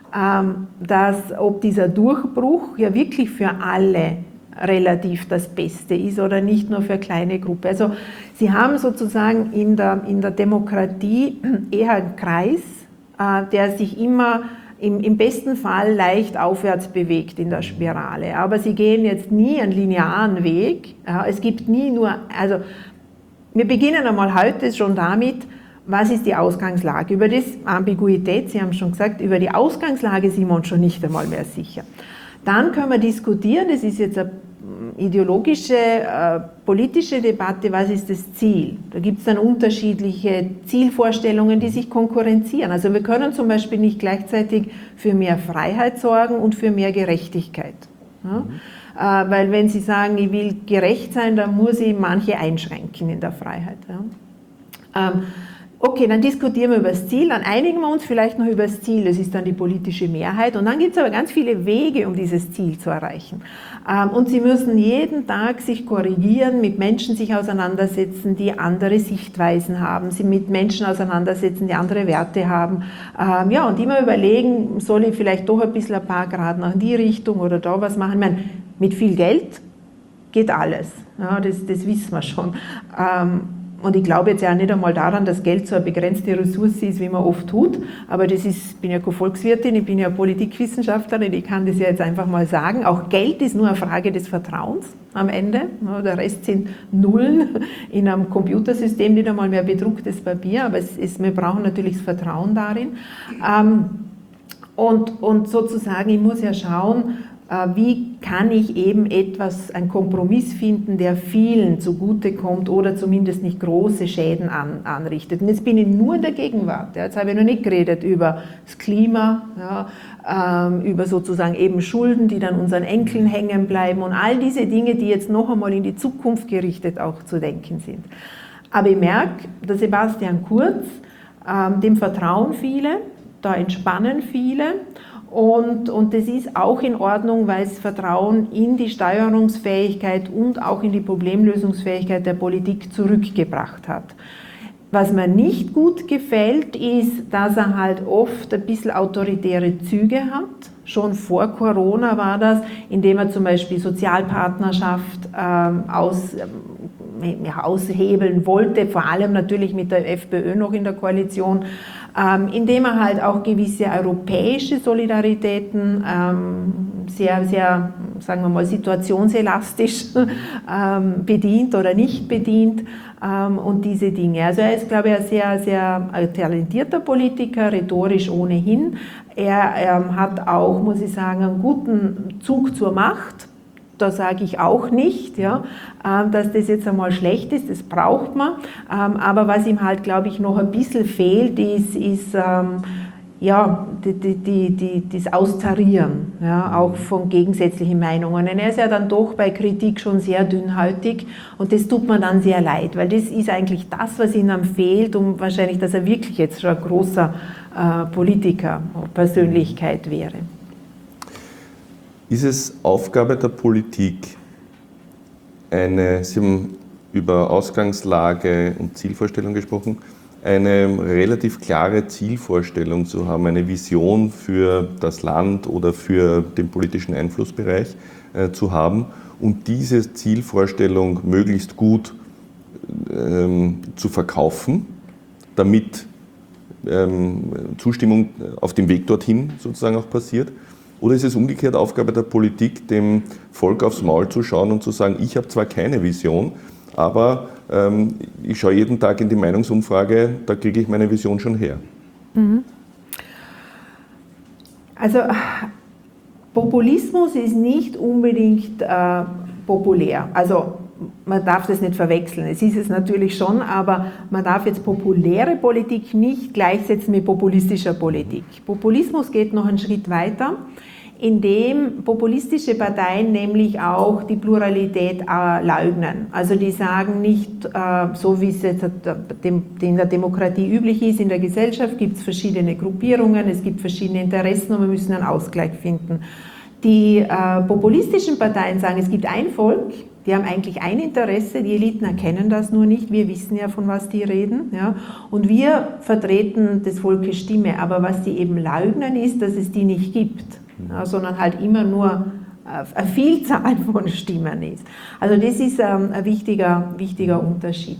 ob dieser Durchbruch ja wirklich für alle relativ das Beste ist oder nicht nur für eine kleine Gruppe. Also Sie haben sozusagen in der Demokratie eher einen Kreis, der sich immer im besten Fall leicht aufwärts bewegt in der Spirale. Aber sie gehen jetzt nie einen linearen Weg. Ja, es gibt nie nur, also wir beginnen einmal heute schon damit, was ist die Ausgangslage? Über das Ambiguität, Sie haben schon gesagt, über die Ausgangslage sind wir uns schon nicht einmal mehr sicher. Dann können wir diskutieren, das ist jetzt eine ideologische, politische Debatte, was ist das Ziel? Da gibt es dann unterschiedliche Zielvorstellungen, die sich konkurrenzieren. Also wir können zum Beispiel nicht gleichzeitig für mehr Freiheit sorgen und für mehr Gerechtigkeit. Ja? Weil wenn Sie sagen, ich will gerecht sein, dann muss ich manche einschränken in der Freiheit. Ja? Okay, dann diskutieren wir über das Ziel, dann einigen wir uns vielleicht noch über das Ziel, das ist dann die politische Mehrheit und dann gibt es aber ganz viele Wege, um dieses Ziel zu erreichen. Und Sie müssen jeden Tag sich korrigieren, mit Menschen sich auseinandersetzen, die andere Sichtweisen haben, Sie mit Menschen auseinandersetzen, die andere Werte haben. Ja, und immer überlegen, soll ich vielleicht doch ein bisschen ein paar Grad nach in die Richtung oder da was machen. Ich meine, mit viel Geld geht alles, ja, das wissen wir schon. Und ich glaube jetzt ja nicht einmal daran, dass Geld so eine begrenzte Ressource ist, wie man oft tut. Aber ich bin ja keine Volkswirtin, ich bin ja Politikwissenschaftlerin, ich kann das ja jetzt einfach mal sagen. Auch Geld ist nur eine Frage des Vertrauens am Ende. Der Rest sind Nullen in einem Computersystem, nicht einmal mehr bedrucktes Papier. Aber wir brauchen natürlich das Vertrauen darin. Und sozusagen, ich muss ja schauen, wie kann ich eben einen Kompromiss finden, der vielen zugutekommt oder zumindest nicht große Schäden anrichtet. Und jetzt bin ich nur in der Gegenwart. Ja, jetzt habe ich noch nicht geredet über das Klima, ja, über sozusagen eben Schulden, die dann unseren Enkeln hängen bleiben und all diese Dinge, die jetzt noch einmal in die Zukunft gerichtet auch zu denken sind. Aber ich merke, der Sebastian Kurz, dem vertrauen viele, da entspannen viele. Und das ist auch in Ordnung, weil es Vertrauen in die Steuerungsfähigkeit und auch in die Problemlösungsfähigkeit der Politik zurückgebracht hat. Was mir nicht gut gefällt, ist, dass er halt oft ein bisschen autoritäre Züge hat. Schon vor Corona war das, indem er zum Beispiel Sozialpartnerschaft aushebeln wollte, vor allem natürlich mit der FPÖ noch in der Koalition, indem er halt auch gewisse europäische Solidaritäten sehr, sehr, sagen wir mal, situationselastisch bedient oder nicht bedient und diese Dinge. Also er ist, glaube ich, ein sehr, sehr talentierter Politiker, rhetorisch ohnehin. Er hat auch, muss ich sagen, einen guten Zug zur Macht. Da sage ich auch nicht, ja, dass das jetzt einmal schlecht ist, das braucht man. Aber was ihm halt, glaube ich, noch ein bisschen fehlt, ist ja, das Austarieren, ja, auch von gegensätzlichen Meinungen. Und er ist ja dann doch bei Kritik schon sehr dünnhäutig und das tut mir dann sehr leid, weil das ist eigentlich das, was ihm fehlt, um wahrscheinlich, dass er wirklich jetzt schon ein großer Politiker, Persönlichkeit wäre. Ist es Aufgabe der Politik, Sie haben über Ausgangslage und Zielvorstellung gesprochen, eine relativ klare Zielvorstellung zu haben, eine Vision für das Land oder für den politischen Einflussbereich zu haben und diese Zielvorstellung möglichst gut zu verkaufen, damit Zustimmung auf dem Weg dorthin sozusagen auch passiert? Oder ist es umgekehrt Aufgabe der Politik, dem Volk aufs Maul zu schauen und zu sagen, ich habe zwar keine Vision, aber ich schaue jeden Tag in die Meinungsumfrage, da kriege ich meine Vision schon her? Also Populismus ist nicht unbedingt populär. Also man darf das nicht verwechseln, es ist es natürlich schon, aber man darf jetzt populäre Politik nicht gleichsetzen mit populistischer Politik. Populismus geht noch einen Schritt weiter, indem populistische Parteien nämlich auch die Pluralität leugnen. Also die sagen nicht, so wie es jetzt in der Demokratie üblich ist, in der Gesellschaft gibt es verschiedene Gruppierungen, es gibt verschiedene Interessen und wir müssen einen Ausgleich finden. Die populistischen Parteien sagen, es gibt ein Volk, die haben eigentlich ein Interesse, die Eliten erkennen das nur nicht, wir wissen ja, von was die reden, ja, und wir vertreten des Volkes Stimme, aber was die eben leugnen ist, dass es die nicht gibt, ja, sondern halt immer nur eine Vielzahl von Stimmen ist. Also das ist ein wichtiger Unterschied.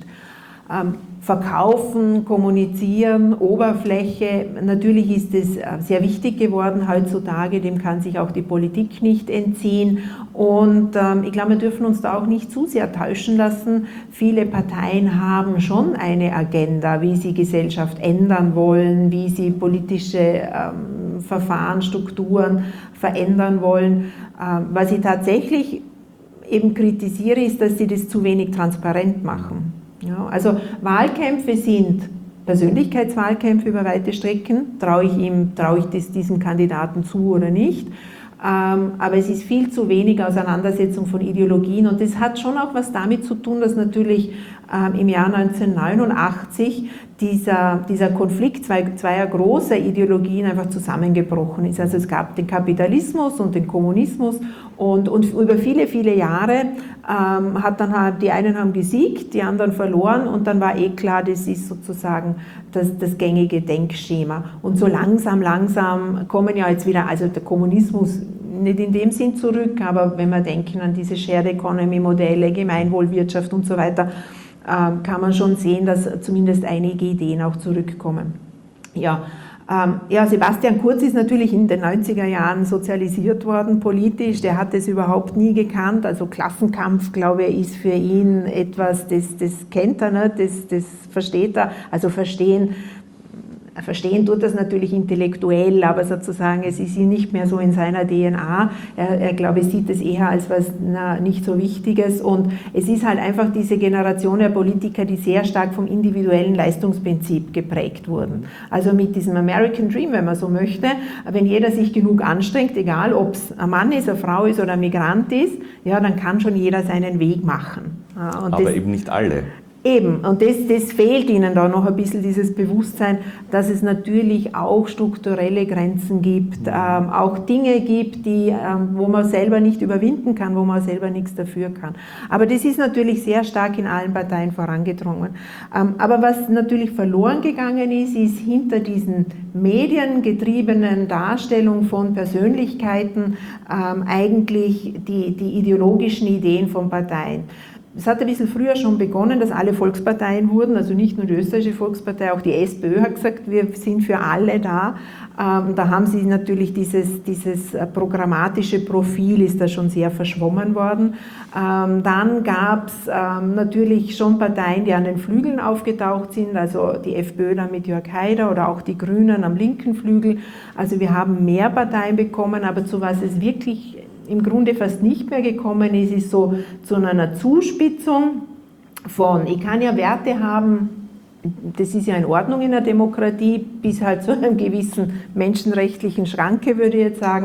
Verkaufen, kommunizieren, Oberfläche, natürlich ist es sehr wichtig geworden heutzutage, dem kann sich auch die Politik nicht entziehen und ich glaube, wir dürfen uns da auch nicht zu sehr täuschen lassen. Viele Parteien haben schon eine Agenda, wie sie Gesellschaft ändern wollen, wie sie politische Verfahren, Strukturen verändern wollen. Was ich tatsächlich eben kritisiere, ist, dass sie das zu wenig transparent machen. Ja, also Wahlkämpfe sind Persönlichkeitswahlkämpfe über weite Strecken, traue ich diesem Kandidaten zu oder nicht, aber es ist viel zu wenig Auseinandersetzung von Ideologien und das hat schon auch was damit zu tun, dass natürlich im Jahr 1989 dieser Konflikt zweier großer Ideologien einfach zusammengebrochen ist. Also es gab den Kapitalismus und den Kommunismus und über viele, viele Jahre die einen haben gesiegt, die anderen verloren und dann war klar, das ist sozusagen das gängige Denkschema. Und so langsam kommen ja jetzt wieder, also der Kommunismus nicht in dem Sinn zurück, aber wenn wir denken an diese Shared Economy Modelle, Gemeinwohlwirtschaft und so weiter, kann man schon sehen, dass zumindest einige Ideen auch zurückkommen. Ja, Sebastian Kurz ist natürlich in den 90er Jahren sozialisiert worden politisch, der hat das überhaupt nie gekannt, also Klassenkampf, glaube ich, ist für ihn etwas, das kennt er nicht, das versteht er, also verstehen verstehen tut das natürlich intellektuell, aber sozusagen es ist nicht mehr so in seiner DNA. Er glaube ich, sieht es eher als was nicht so Wichtiges und es ist halt einfach diese Generation der Politiker, die sehr stark vom individuellen Leistungsprinzip geprägt wurden. Also mit diesem American Dream, wenn man so möchte, wenn jeder sich genug anstrengt, egal ob es ein Mann ist, eine Frau ist oder ein Migrant ist, ja, dann kann schon jeder seinen Weg machen. Und aber eben nicht alle. Eben, und das fehlt ihnen da noch ein bisschen, dieses Bewusstsein, dass es natürlich auch strukturelle Grenzen gibt, auch Dinge gibt, die, wo man selber nicht überwinden kann, wo man selber nichts dafür kann. Aber das ist natürlich sehr stark in allen Parteien vorangedrungen. Aber was natürlich verloren gegangen ist hinter diesen mediengetriebenen Darstellung von Persönlichkeiten eigentlich die ideologischen Ideen von Parteien. Es hat ein bisschen früher schon begonnen, dass alle Volksparteien wurden, also nicht nur die österreichische Volkspartei, auch die SPÖ hat gesagt, wir sind für alle da. Da haben sie natürlich dieses programmatische Profil ist da schon sehr verschwommen worden. Dann gab es natürlich schon Parteien, die an den Flügeln aufgetaucht sind, also die FPÖ dann mit Jörg Haider oder auch die Grünen am linken Flügel. Also wir haben mehr Parteien bekommen, aber zu was es wirklich im Grunde fast nicht mehr gekommen ist so zu einer Zuspitzung von, ich kann ja Werte haben, das ist ja in Ordnung in der Demokratie, bis halt zu einem gewissen menschenrechtlichen Schranke, würde ich jetzt sagen,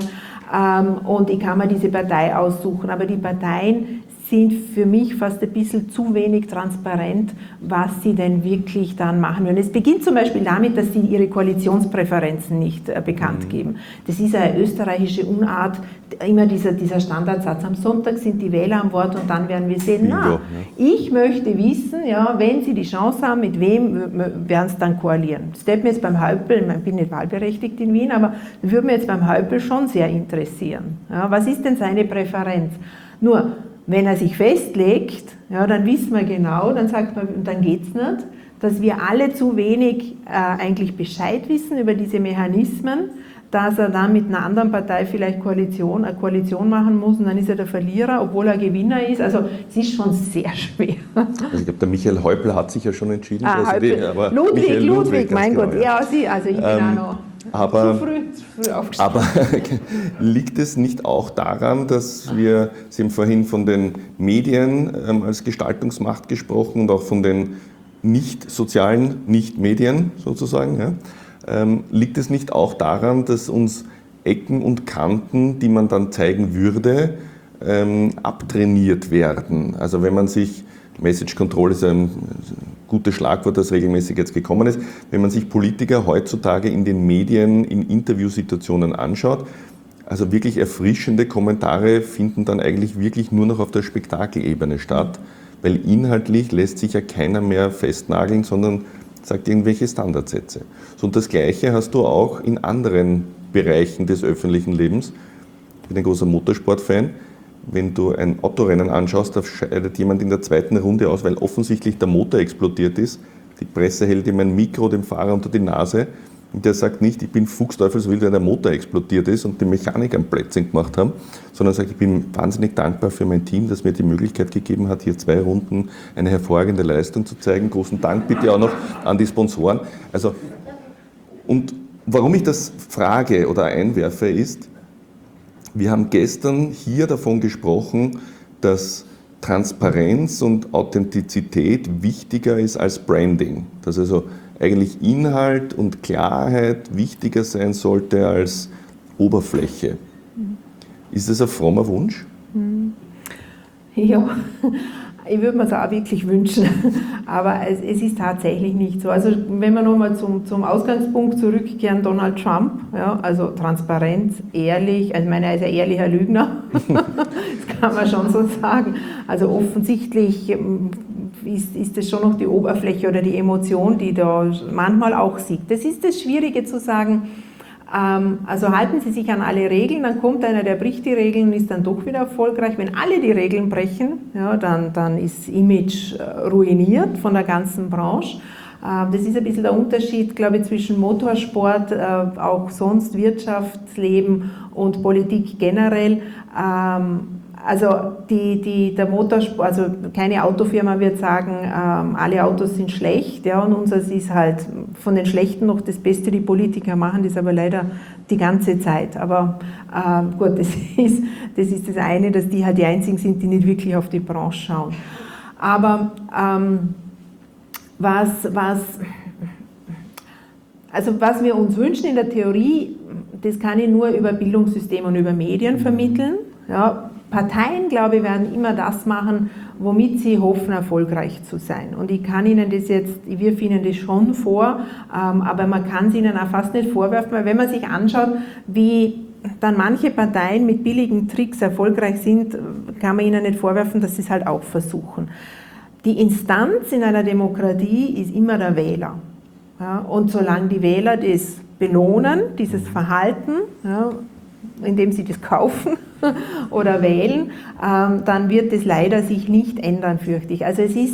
und ich kann mir diese Partei aussuchen, aber die Parteien sind für mich fast ein bisschen zu wenig transparent, was sie denn wirklich dann machen würden. Es beginnt zum Beispiel damit, dass sie ihre Koalitionspräferenzen nicht bekannt geben. Das ist eine österreichische Unart, immer dieser Standardsatz, am Sonntag sind die Wähler am Wort und dann werden wir sehen, ich möchte wissen, ja, wenn sie die Chance haben, mit wem werden sie dann koalieren. Das würde mir jetzt beim Häupl, ich bin nicht wahlberechtigt in Wien, aber das würde mir jetzt beim Häupl schon sehr interessieren. Ja, was ist denn seine Präferenz? Nur, wenn er sich festlegt, ja, dann wissen wir genau, dann sagt man, dann geht es nicht, dass wir alle zu wenig eigentlich Bescheid wissen über diese Mechanismen, dass er dann mit einer anderen Partei vielleicht eine Koalition machen muss und dann ist er der Verlierer, obwohl er Gewinner ist. Also es ist schon sehr schwer. Also ich glaube, der Michael Häupl hat sich ja schon entschieden. Aber Ludwig, mein genau, Gott, ja, Sie, also ich bin auch noch. Aber, zu früh aufgestanden. Aber liegt es nicht auch daran, dass Sie haben vorhin von den Medien als Gestaltungsmacht gesprochen und auch von den nicht-sozialen Nicht-Medien sozusagen, ja? Liegt es nicht auch daran, dass uns Ecken und Kanten, die man dann zeigen würde, abtrainiert werden? Also wenn man sich, Message Control ist ein gutes Schlagwort, das regelmäßig jetzt gekommen ist, wenn man sich Politiker heutzutage in den Medien, in Interviewsituationen anschaut, also wirklich erfrischende Kommentare finden dann eigentlich wirklich nur noch auf der Spektakelebene statt, weil inhaltlich lässt sich ja keiner mehr festnageln, sondern sagt irgendwelche Standardsätze. So, und das Gleiche hast du auch in anderen Bereichen des öffentlichen Lebens. Ich bin ein großer Motorsportfan. Wenn du ein Autorennen anschaust, da scheidet jemand in der zweiten Runde aus, weil offensichtlich der Motor explodiert ist. Die Presse hält ihm ein Mikro dem Fahrer unter die Nase und der sagt nicht, ich bin fuchsteufelswild, weil der Motor explodiert ist und die Mechaniker ein Plätzchen gemacht haben, sondern sagt, ich bin wahnsinnig dankbar für mein Team, das mir die Möglichkeit gegeben hat, hier 2 Runden eine hervorragende Leistung zu zeigen. Großen Dank bitte auch noch an die Sponsoren. Also, und warum ich das frage oder einwerfe ist, wir haben gestern hier davon gesprochen, dass Transparenz und Authentizität wichtiger ist als Branding. Dass also eigentlich Inhalt und Klarheit wichtiger sein sollte als Oberfläche. Ist das ein frommer Wunsch? Ja, ich würde mir es auch wirklich wünschen, aber es ist tatsächlich nicht so. Also wenn wir nochmal zum Ausgangspunkt zurückkehren, Donald Trump, ja, also Transparenz, ehrlich, also ich meine, er ist ein ehrlicher Lügner, das kann man schon so sagen. Also offensichtlich ist es schon noch die Oberfläche oder die Emotion, die da manchmal auch siegt. Das ist das Schwierige zu sagen. Also halten Sie sich an alle Regeln, dann kommt einer, der bricht die Regeln und ist dann doch wieder erfolgreich. Wenn alle die Regeln brechen, ja, dann ist Image ruiniert von der ganzen Branche. Das ist ein bisschen der Unterschied, glaube ich, zwischen Motorsport, auch sonst Wirtschaftsleben und Politik generell. Also der Motorsport, also keine Autofirma wird sagen, alle Autos sind schlecht, ja, und unseres ist halt von den Schlechten noch das Beste. Die Politiker machen das aber leider die ganze Zeit. Aber gut, das ist das eine, dass die halt die einzigen sind, die nicht wirklich auf die Branche schauen. Aber was wir uns wünschen in der Theorie, das kann ich nur über Bildungssysteme und über Medien vermitteln. Ja, Parteien, glaube ich, werden immer das machen, womit sie hoffen, erfolgreich zu sein. Und ich kann Ihnen das jetzt, ich wirf Ihnen das schon vor, aber man kann es Ihnen auch fast nicht vorwerfen, weil wenn man sich anschaut, wie dann manche Parteien mit billigen Tricks erfolgreich sind, kann man ihnen nicht vorwerfen, dass sie es halt auch versuchen. Die Instanz in einer Demokratie ist immer der Wähler. Ja, und solange die Wähler das belohnen, dieses Verhalten, ja, indem sie das kaufen oder wählen, dann wird es leider sich nicht ändern, fürchte ich. Also es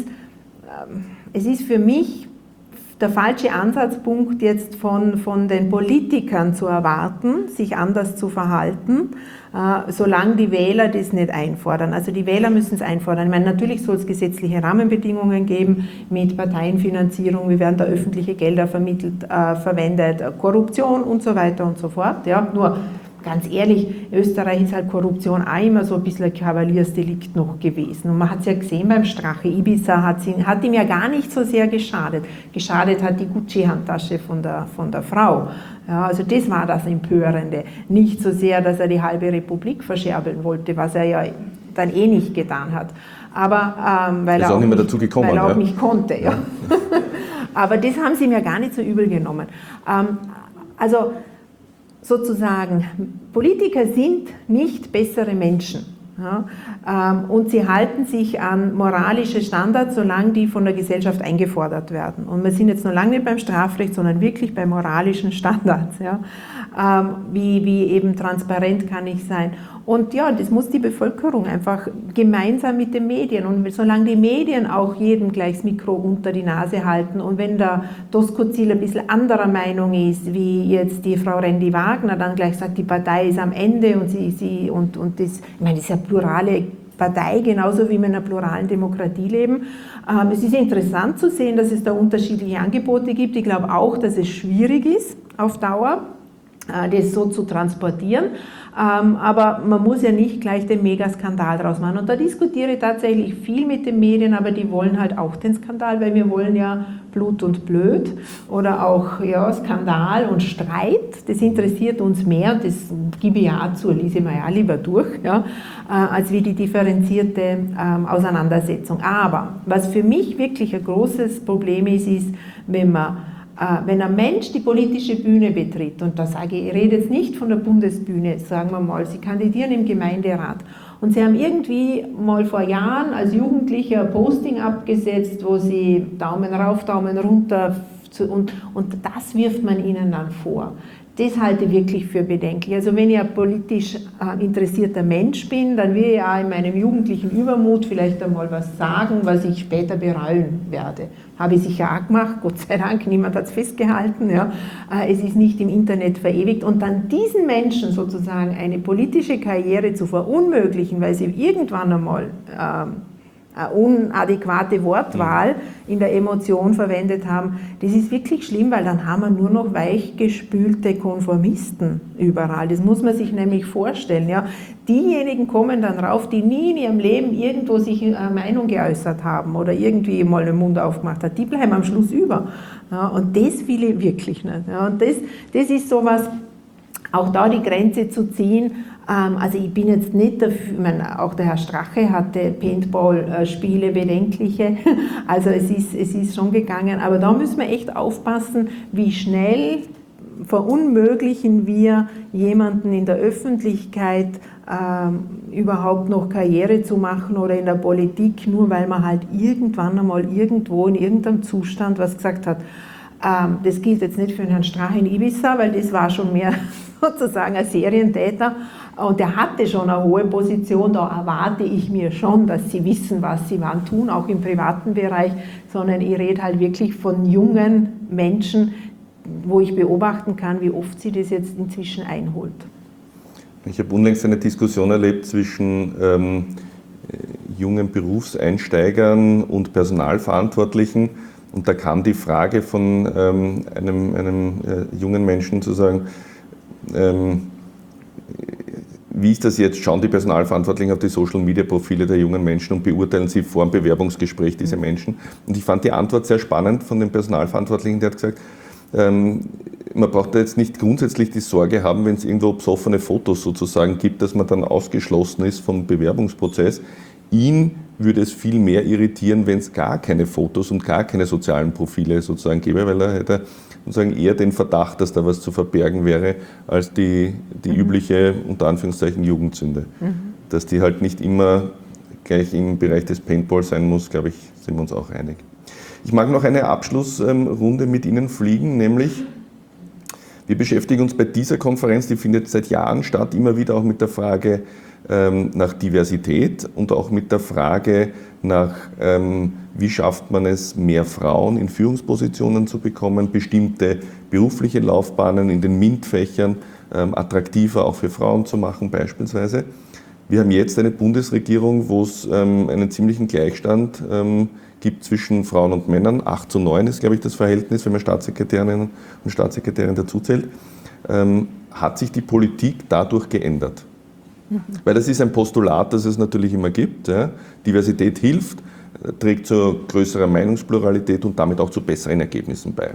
ist für mich der falsche Ansatzpunkt, jetzt von den Politikern zu erwarten, sich anders zu verhalten, solange die Wähler das nicht einfordern. Also die Wähler müssen es einfordern. Ich meine, natürlich soll es gesetzliche Rahmenbedingungen geben mit Parteienfinanzierung, wie werden da öffentliche Gelder verwendet, Korruption und so weiter und so fort. Ja, nur ganz ehrlich, in Österreich ist halt Korruption auch immer so ein bisschen ein Kavaliersdelikt noch gewesen. Und man hat es ja gesehen beim Strache. Ibiza hat ihm ja gar nicht so sehr geschadet. Geschadet hat die Gucci-Handtasche von der Frau. Ja, also das war das Empörende. Nicht so sehr, dass er die halbe Republik verscherbeln wollte, was er ja dann eh nicht getan hat. Aber weil er auch nicht konnte. Ja. Aber das haben sie mir gar nicht so übel genommen. Also sozusagen, Politiker sind nicht bessere Menschen. Ja, und sie halten sich an moralische Standards, solange die von der Gesellschaft eingefordert werden. Und wir sind jetzt noch lange nicht beim Strafrecht, sondern wirklich bei moralischen Standards. Ja, wie eben transparent kann ich sein. Und ja, das muss die Bevölkerung einfach gemeinsam mit den Medien. Und solange die Medien auch jedem gleich das Mikro unter die Nase halten und wenn der Doskozil ein bisschen anderer Meinung ist, wie jetzt die Frau Rendi-Wagner, dann gleich sagt, die Partei ist am Ende und das, ich meine, das ist ja plurale Partei, genauso wie wir in einer pluralen Demokratie leben. Es ist interessant zu sehen, dass es da unterschiedliche Angebote gibt. Ich glaube auch, dass es schwierig ist auf Dauer, das so zu transportieren, aber man muss ja nicht gleich den Megaskandal draus machen. Und da diskutiere ich tatsächlich viel mit den Medien, aber die wollen halt auch den Skandal, weil wir wollen ja Blut und Blöd oder auch ja, Skandal und Streit. Das interessiert uns mehr, und das gebe ich ja zu, lese ich mir ja lieber durch, ja, als wie die differenzierte Auseinandersetzung. Aber was für mich wirklich ein großes Problem ist, wenn ein Mensch die politische Bühne betritt, und da sage ich rede jetzt nicht von der Bundesbühne, sagen wir mal, Sie kandidieren im Gemeinderat und Sie haben irgendwie mal vor Jahren als Jugendlicher ein Posting abgesetzt, wo Sie Daumen rauf, Daumen runter und das wirft man Ihnen dann vor. Das halte ich wirklich für bedenklich. Also wenn ich ein politisch interessierter Mensch bin, dann will ich ja in meinem jugendlichen Übermut vielleicht einmal was sagen, was ich später bereuen werde. Habe ich sicher auch gemacht, Gott sei Dank, niemand hat es festgehalten. Ja. Es ist nicht im Internet verewigt. Und dann diesen Menschen sozusagen eine politische Karriere zu verunmöglichen, weil sie irgendwann einmal eine unadäquate Wortwahl in der Emotion verwendet haben, das ist wirklich schlimm, weil dann haben wir nur noch weichgespülte Konformisten überall. Das muss man sich nämlich vorstellen. Ja. Diejenigen kommen dann rauf, die nie in ihrem Leben irgendwo sich eine Meinung geäußert haben oder irgendwie mal den Mund aufgemacht haben. Die bleiben am Schluss über. Ja, und das will ich wirklich nicht. Ja, und das ist sowas, auch da die Grenze zu ziehen. Also ich bin jetzt nicht dafür, ich meine, auch der Herr Strache hatte Paintball-Spiele, bedenkliche, also es ist schon gegangen, aber da müssen wir echt aufpassen, wie schnell verunmöglichen wir jemanden in der Öffentlichkeit überhaupt noch Karriere zu machen oder in der Politik, nur weil man halt irgendwann einmal irgendwo in irgendeinem Zustand was gesagt hat. Das gilt jetzt nicht für den Herrn Strache in Ibiza, weil das war schon mehr sozusagen ein Serientäter und der hatte schon eine hohe Position, da erwarte ich mir schon, dass sie wissen, was sie wann tun, auch im privaten Bereich, sondern ich rede halt wirklich von jungen Menschen, wo ich beobachten kann, wie oft sie das jetzt inzwischen einholt. Ich habe unlängst eine Diskussion erlebt zwischen jungen Berufseinsteigern und Personalverantwortlichen, und da kam die Frage von einem jungen Menschen zu sagen, wie ist das jetzt? Schauen die Personalverantwortlichen auf die Social-Media-Profile der jungen Menschen und beurteilen sie vor dem Bewerbungsgespräch diese Menschen? Und ich fand die Antwort sehr spannend von dem Personalverantwortlichen, der hat gesagt, man braucht da jetzt nicht grundsätzlich die Sorge haben, wenn es irgendwo besoffene Fotos sozusagen gibt, dass man dann ausgeschlossen ist vom Bewerbungsprozess. Ihn würde es viel mehr irritieren, wenn es gar keine Fotos und gar keine sozialen Profile sozusagen gäbe, weil er hätte sozusagen eher den Verdacht, dass da was zu verbergen wäre, als die übliche, unter Anführungszeichen, Jugendsünde. Dass die halt nicht immer gleich im Bereich des Paintball sein muss, glaube ich, sind wir uns auch einig. Ich mag noch eine Abschlussrunde mit Ihnen fliegen, nämlich wir beschäftigen uns bei dieser Konferenz, die findet seit Jahren statt, immer wieder auch mit der Frage nach Diversität und auch mit der Frage nach, wie schafft man es, mehr Frauen in Führungspositionen zu bekommen, bestimmte berufliche Laufbahnen in den MINT-Fächern attraktiver auch für Frauen zu machen beispielsweise. Wir haben jetzt eine Bundesregierung, wo es einen ziemlichen Gleichstand gibt zwischen Frauen und Männern. 8:9 ist, glaube ich, das Verhältnis, wenn man Staatssekretärinnen und Staatssekretäre dazuzählt. Hat sich die Politik dadurch geändert? Weil das ist ein Postulat, das es natürlich immer gibt. Ja. Diversität hilft, trägt zu größerer Meinungspluralität und damit auch zu besseren Ergebnissen bei.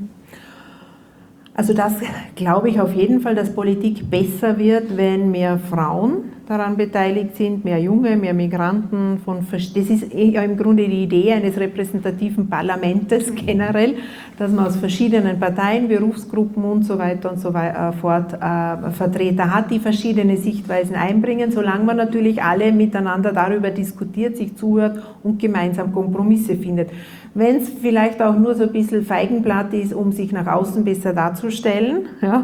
Also das glaube ich auf jeden Fall, dass Politik besser wird, wenn mehr Frauen daran beteiligt sind, mehr Junge, mehr Migranten. Das ist ja im Grunde die Idee eines repräsentativen Parlamentes generell, dass man aus verschiedenen Parteien, Berufsgruppen und so weiter und so fort Vertreter hat, die verschiedene Sichtweisen einbringen, solange man natürlich alle miteinander darüber diskutiert, sich zuhört und gemeinsam Kompromisse findet. Wenn es vielleicht auch nur so ein bisschen Feigenblatt ist, um sich nach außen besser darzustellen, ja,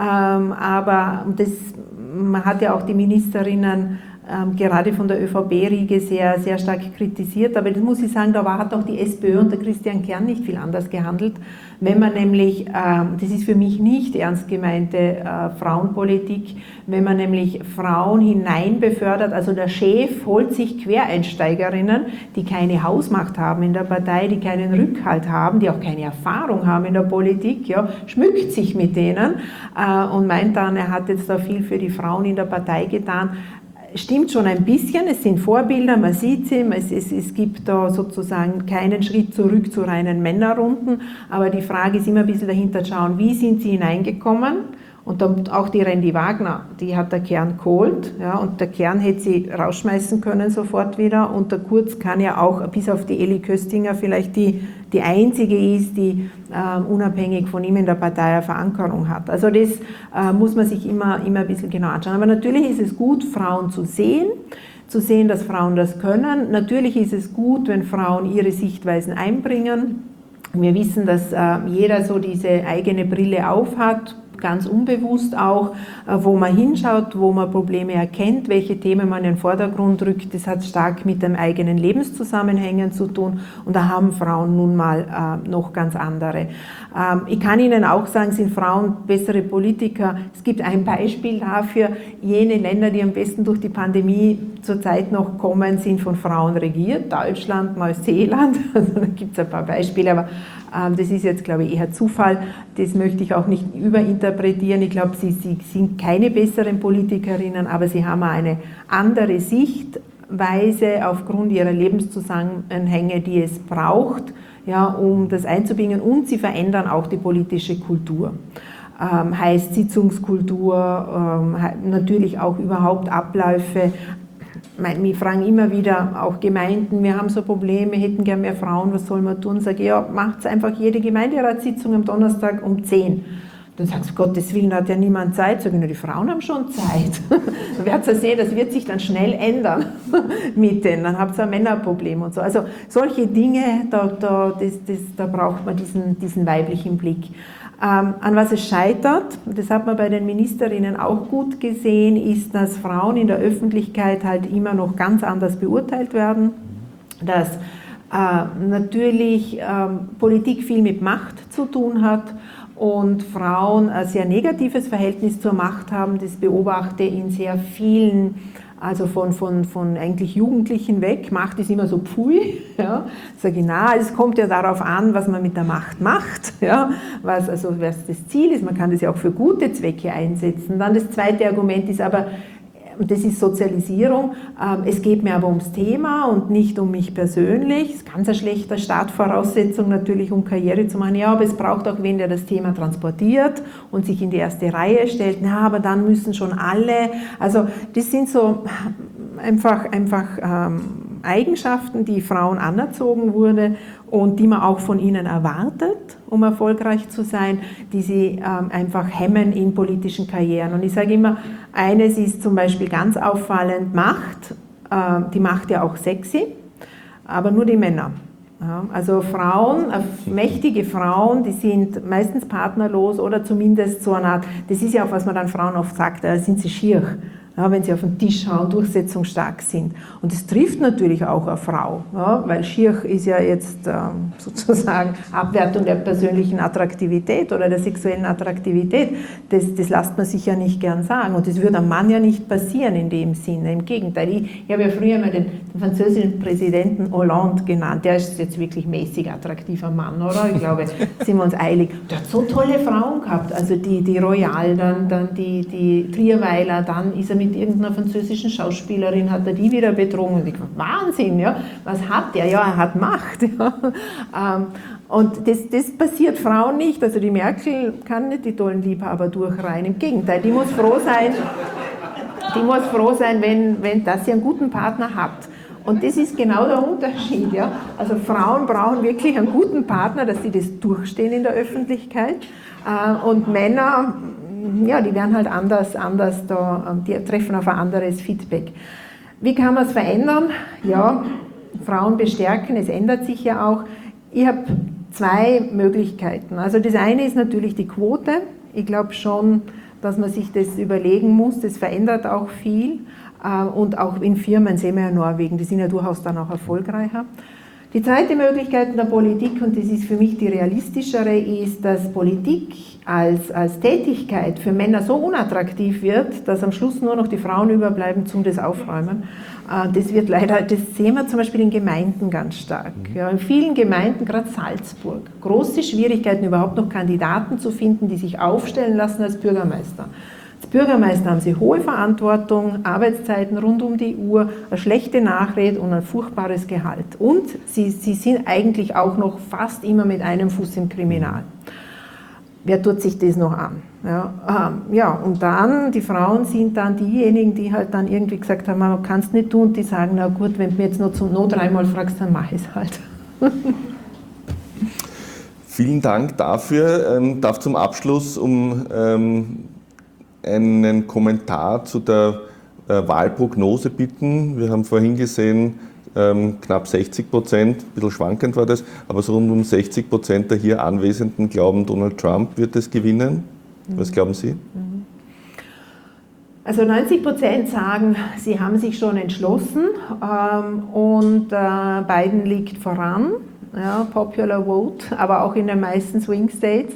aber man hat ja auch die Ministerinnen gerade von der ÖVP-Riege sehr, sehr stark kritisiert, aber das muss ich sagen, da hat auch die SPÖ und der Christian Kern nicht viel anders gehandelt, wenn man nämlich, das ist für mich nicht ernst gemeinte Frauenpolitik, wenn man nämlich Frauen hineinbefördert, also der Chef holt sich Quereinsteigerinnen, die keine Hausmacht haben in der Partei, die keinen Rückhalt haben, die auch keine Erfahrung haben in der Politik, ja, schmückt sich mit denen und meint dann, er hat jetzt da viel für die Frauen in der Partei getan. Stimmt schon ein bisschen, es sind Vorbilder, man sieht sie, es gibt da sozusagen keinen Schritt zurück zu reinen Männerrunden, aber die Frage ist immer ein bisschen dahinter schauen, wie sind sie hineingekommen? Und dann auch die Randy Wagner, die hat der Kern geholt, ja, und der Kern hätte sie rausschmeißen können sofort wieder und der Kurz kann ja auch, bis auf die Elli Köstinger vielleicht die einzige ist, die unabhängig von ihm in der Partei eine Verankerung hat. Also das muss man sich immer ein bisschen genau anschauen. Aber natürlich ist es gut, Frauen zu sehen, dass Frauen das können. Natürlich ist es gut, wenn Frauen ihre Sichtweisen einbringen. Wir wissen, dass jeder so diese eigene Brille aufhat, ganz unbewusst auch, wo man hinschaut, wo man Probleme erkennt, welche Themen man in den Vordergrund rückt. Das hat stark mit dem eigenen Lebenszusammenhängen zu tun und da haben Frauen nun mal noch ganz andere. Ich kann Ihnen auch sagen, sind Frauen bessere Politiker? Es gibt ein Beispiel dafür, jene Länder, die am besten durch die Pandemie zurzeit noch kommen, sind von Frauen regiert, Deutschland, Neuseeland, also da gibt es ein paar Beispiele, aber das ist jetzt, glaube ich, eher Zufall. Das möchte ich auch nicht überinterpretieren. Ich glaube, sie sind keine besseren Politikerinnen, aber sie haben eine andere Sichtweise aufgrund ihrer Lebenszusammenhänge, die es braucht, ja, um das einzubringen. Und sie verändern auch die politische Kultur. Heißt Sitzungskultur, natürlich auch überhaupt Abläufe. Wir fragen immer wieder auch Gemeinden, wir haben so Probleme, hätten gern mehr Frauen, was soll man tun? Sage ich, ja, macht einfach jede Gemeinderatssitzung am Donnerstag um 10. Dann sagst du, Gottes Willen, hat ja niemand Zeit. Sag ich, nur die Frauen haben schon Zeit. Dann werdet ihr sehen, das wird sich dann schnell ändern mit denen. Dann habt ihr ein Männerproblem und so. Also solche Dinge, da braucht man diesen weiblichen Blick. An was es scheitert, das hat man bei den Ministerinnen auch gut gesehen, ist, dass Frauen in der Öffentlichkeit halt immer noch ganz anders beurteilt werden, dass natürlich Politik viel mit Macht zu tun hat und Frauen ein sehr negatives Verhältnis zur Macht haben. Das beobachte ich in sehr vielen, also von eigentlich Jugendlichen weg. Macht ist immer so pfui. Ja. Sage ich, na, es kommt ja darauf an, was man mit der Macht macht, ja. Was das Ziel ist. Man kann das ja auch für gute Zwecke einsetzen. Dann das zweite Argument ist aber, und das ist Sozialisierung. Es geht mir aber ums Thema und nicht um mich persönlich. Das ist ganz eine schlechte Startvoraussetzung natürlich, um Karriere zu machen. Ja, aber es braucht auch wen, der das Thema transportiert und sich in die erste Reihe stellt. Na, aber dann müssen schon alle. Also das sind so einfach Eigenschaften, die Frauen anerzogen wurde und die man auch von ihnen erwartet, um erfolgreich zu sein, die sie einfach hemmen in politischen Karrieren. Und ich sage immer, eines ist zum Beispiel ganz auffallend, Macht, die macht ja auch sexy, aber nur die Männer. Ja, also Frauen, mächtige Frauen, die sind meistens partnerlos oder zumindest so eine Art, das ist ja auch, was man dann Frauen oft sagt, sind sie schier. Ja, wenn sie auf den Tisch hauen, durchsetzungsstark sind. Und das trifft natürlich auch eine Frau, ja, weil schier ist ja jetzt sozusagen Abwertung der persönlichen Attraktivität oder der sexuellen Attraktivität. Das lässt man sich ja nicht gern sagen. Und das würde einem Mann ja nicht passieren in dem Sinne. Im Gegenteil. Ich habe ja früher mal den französischen Präsidenten Hollande genannt. Der ist jetzt wirklich mäßig attraktiver Mann, oder? Ich glaube, sind wir uns eilig. Der hat so tolle Frauen gehabt. Also die Royal, dann die Trierweiler, dann ist er mit irgendeiner französischen Schauspielerin, hat er die wieder betrogen. Und ich dachte, Wahnsinn, ja, was hat der? Ja, er hat Macht. Ja. Und das passiert Frauen nicht. Also die Merkel kann nicht die tollen Liebhaber durchreihen. Im Gegenteil, die muss froh sein, wenn dass sie einen guten Partner hat. Und das ist genau der Unterschied. Ja. Also Frauen brauchen wirklich einen guten Partner, dass sie das durchstehen in der Öffentlichkeit. Und Männer, ja, die werden halt anders da, die treffen auf ein anderes Feedback. Wie kann man es verändern? Ja, Frauen bestärken, es ändert sich ja auch. Ich habe zwei Möglichkeiten. Also das eine ist natürlich die Quote. Ich glaube schon, dass man sich das überlegen muss, das verändert auch viel. Und auch in Firmen sehen wir ja Norwegen, die sind ja durchaus dann auch erfolgreicher. Die zweite Möglichkeit in der Politik, und das ist für mich die realistischere, ist, dass Politik als Tätigkeit für Männer so unattraktiv wird, dass am Schluss nur noch die Frauen überbleiben zum das Aufräumen. Das wird leider, das sehen wir zum Beispiel in Gemeinden ganz stark. Ja, in vielen Gemeinden, gerade Salzburg, große Schwierigkeiten überhaupt noch Kandidaten zu finden, die sich aufstellen lassen als Bürgermeister. Als Bürgermeister haben sie hohe Verantwortung, Arbeitszeiten rund um die Uhr, eine schlechte Nachrede und ein furchtbares Gehalt. Und sie sind eigentlich auch noch fast immer mit einem Fuß im Kriminal. Wer tut sich das noch an? Ja, und dann, die Frauen sind dann diejenigen, die halt dann irgendwie gesagt haben, man kann es nicht tun, und die sagen, na gut, wenn du mir jetzt nur zum Not dreimal fragst, dann mach ich es halt. Vielen Dank dafür. Darf zum Abschluss einen Kommentar zu der Wahlprognose bitten. Wir haben vorhin gesehen, knapp 60%, ein bisschen schwankend war das, aber so rund um 60% der hier Anwesenden glauben, Donald Trump wird es gewinnen. Was glauben Sie? Also 90% sagen, sie haben sich schon entschlossen und Biden liegt voran, ja, Popular Vote, aber auch in den meisten Swing States.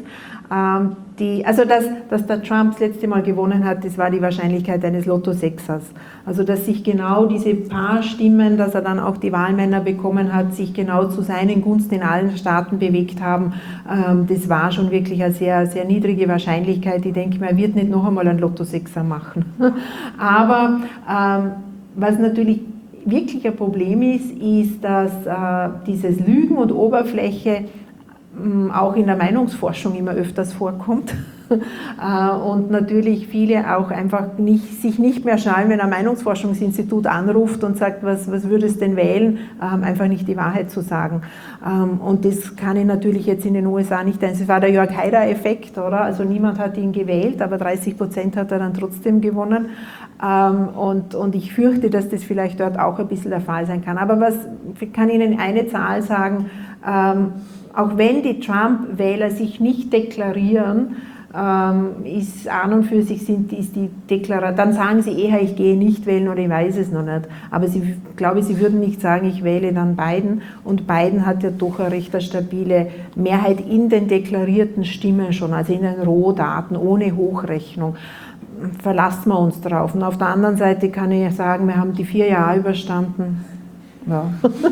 Dass der Trump das letzte Mal gewonnen hat, das war die Wahrscheinlichkeit eines Lotto-Sechsers. Also dass sich genau diese paar Stimmen, dass er dann auch die Wahlmänner bekommen hat, sich genau zu seinen Gunsten in allen Staaten bewegt haben, das war schon wirklich eine sehr, sehr niedrige Wahrscheinlichkeit. Ich denke mir, er wird nicht noch einmal einen Lotto-Sechser machen. Aber was natürlich wirklich ein Problem ist, dass dieses Lügen und Oberfläche auch in der Meinungsforschung immer öfters vorkommt und natürlich viele auch einfach sich nicht mehr schnallen, wenn ein Meinungsforschungsinstitut anruft und sagt, was würdest du denn wählen, einfach nicht die Wahrheit zu sagen. Und das kann ich natürlich jetzt in den USA nicht, es war der Jörg Haider-Effekt, oder? Also niemand hat ihn gewählt, aber 30% hat er dann trotzdem gewonnen. Und ich fürchte, dass das vielleicht dort auch ein bisschen der Fall sein kann. Aber ich kann Ihnen eine Zahl sagen, auch wenn die Trump-Wähler sich nicht deklarieren, ist an und für sich ist die Deklaration, dann sagen sie eher, ich gehe nicht wählen oder ich weiß es noch nicht. Aber ich glaube, sie würden nicht sagen, ich wähle dann Biden. Und Biden hat ja doch eine recht stabile Mehrheit in den deklarierten Stimmen schon, also in den Rohdaten, ohne Hochrechnung. Verlassen wir uns drauf. Und auf der anderen Seite kann ich sagen, wir haben die 4 Jahre überstanden. Ja.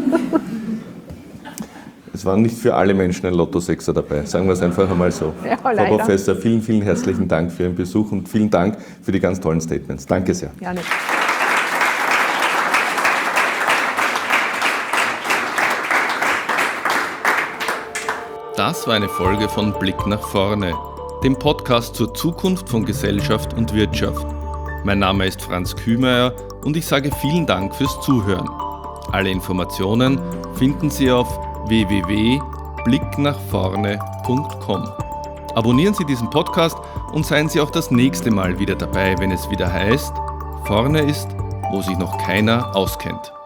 Es waren nicht für alle Menschen ein Lotto-Sechser dabei, sagen wir es einfach einmal so. Ja, Frau Professor, vielen, vielen herzlichen Dank für Ihren Besuch und vielen Dank für die ganz tollen Statements. Danke sehr. Gerne. Das war eine Folge von Blick nach vorne, dem Podcast zur Zukunft von Gesellschaft und Wirtschaft. Mein Name ist Franz Kühmeier und ich sage vielen Dank fürs Zuhören. Alle Informationen finden Sie auf www.blicknachvorne.com. Abonnieren Sie diesen Podcast und seien Sie auch das nächste Mal wieder dabei, wenn es wieder heißt, vorne ist, wo sich noch keiner auskennt.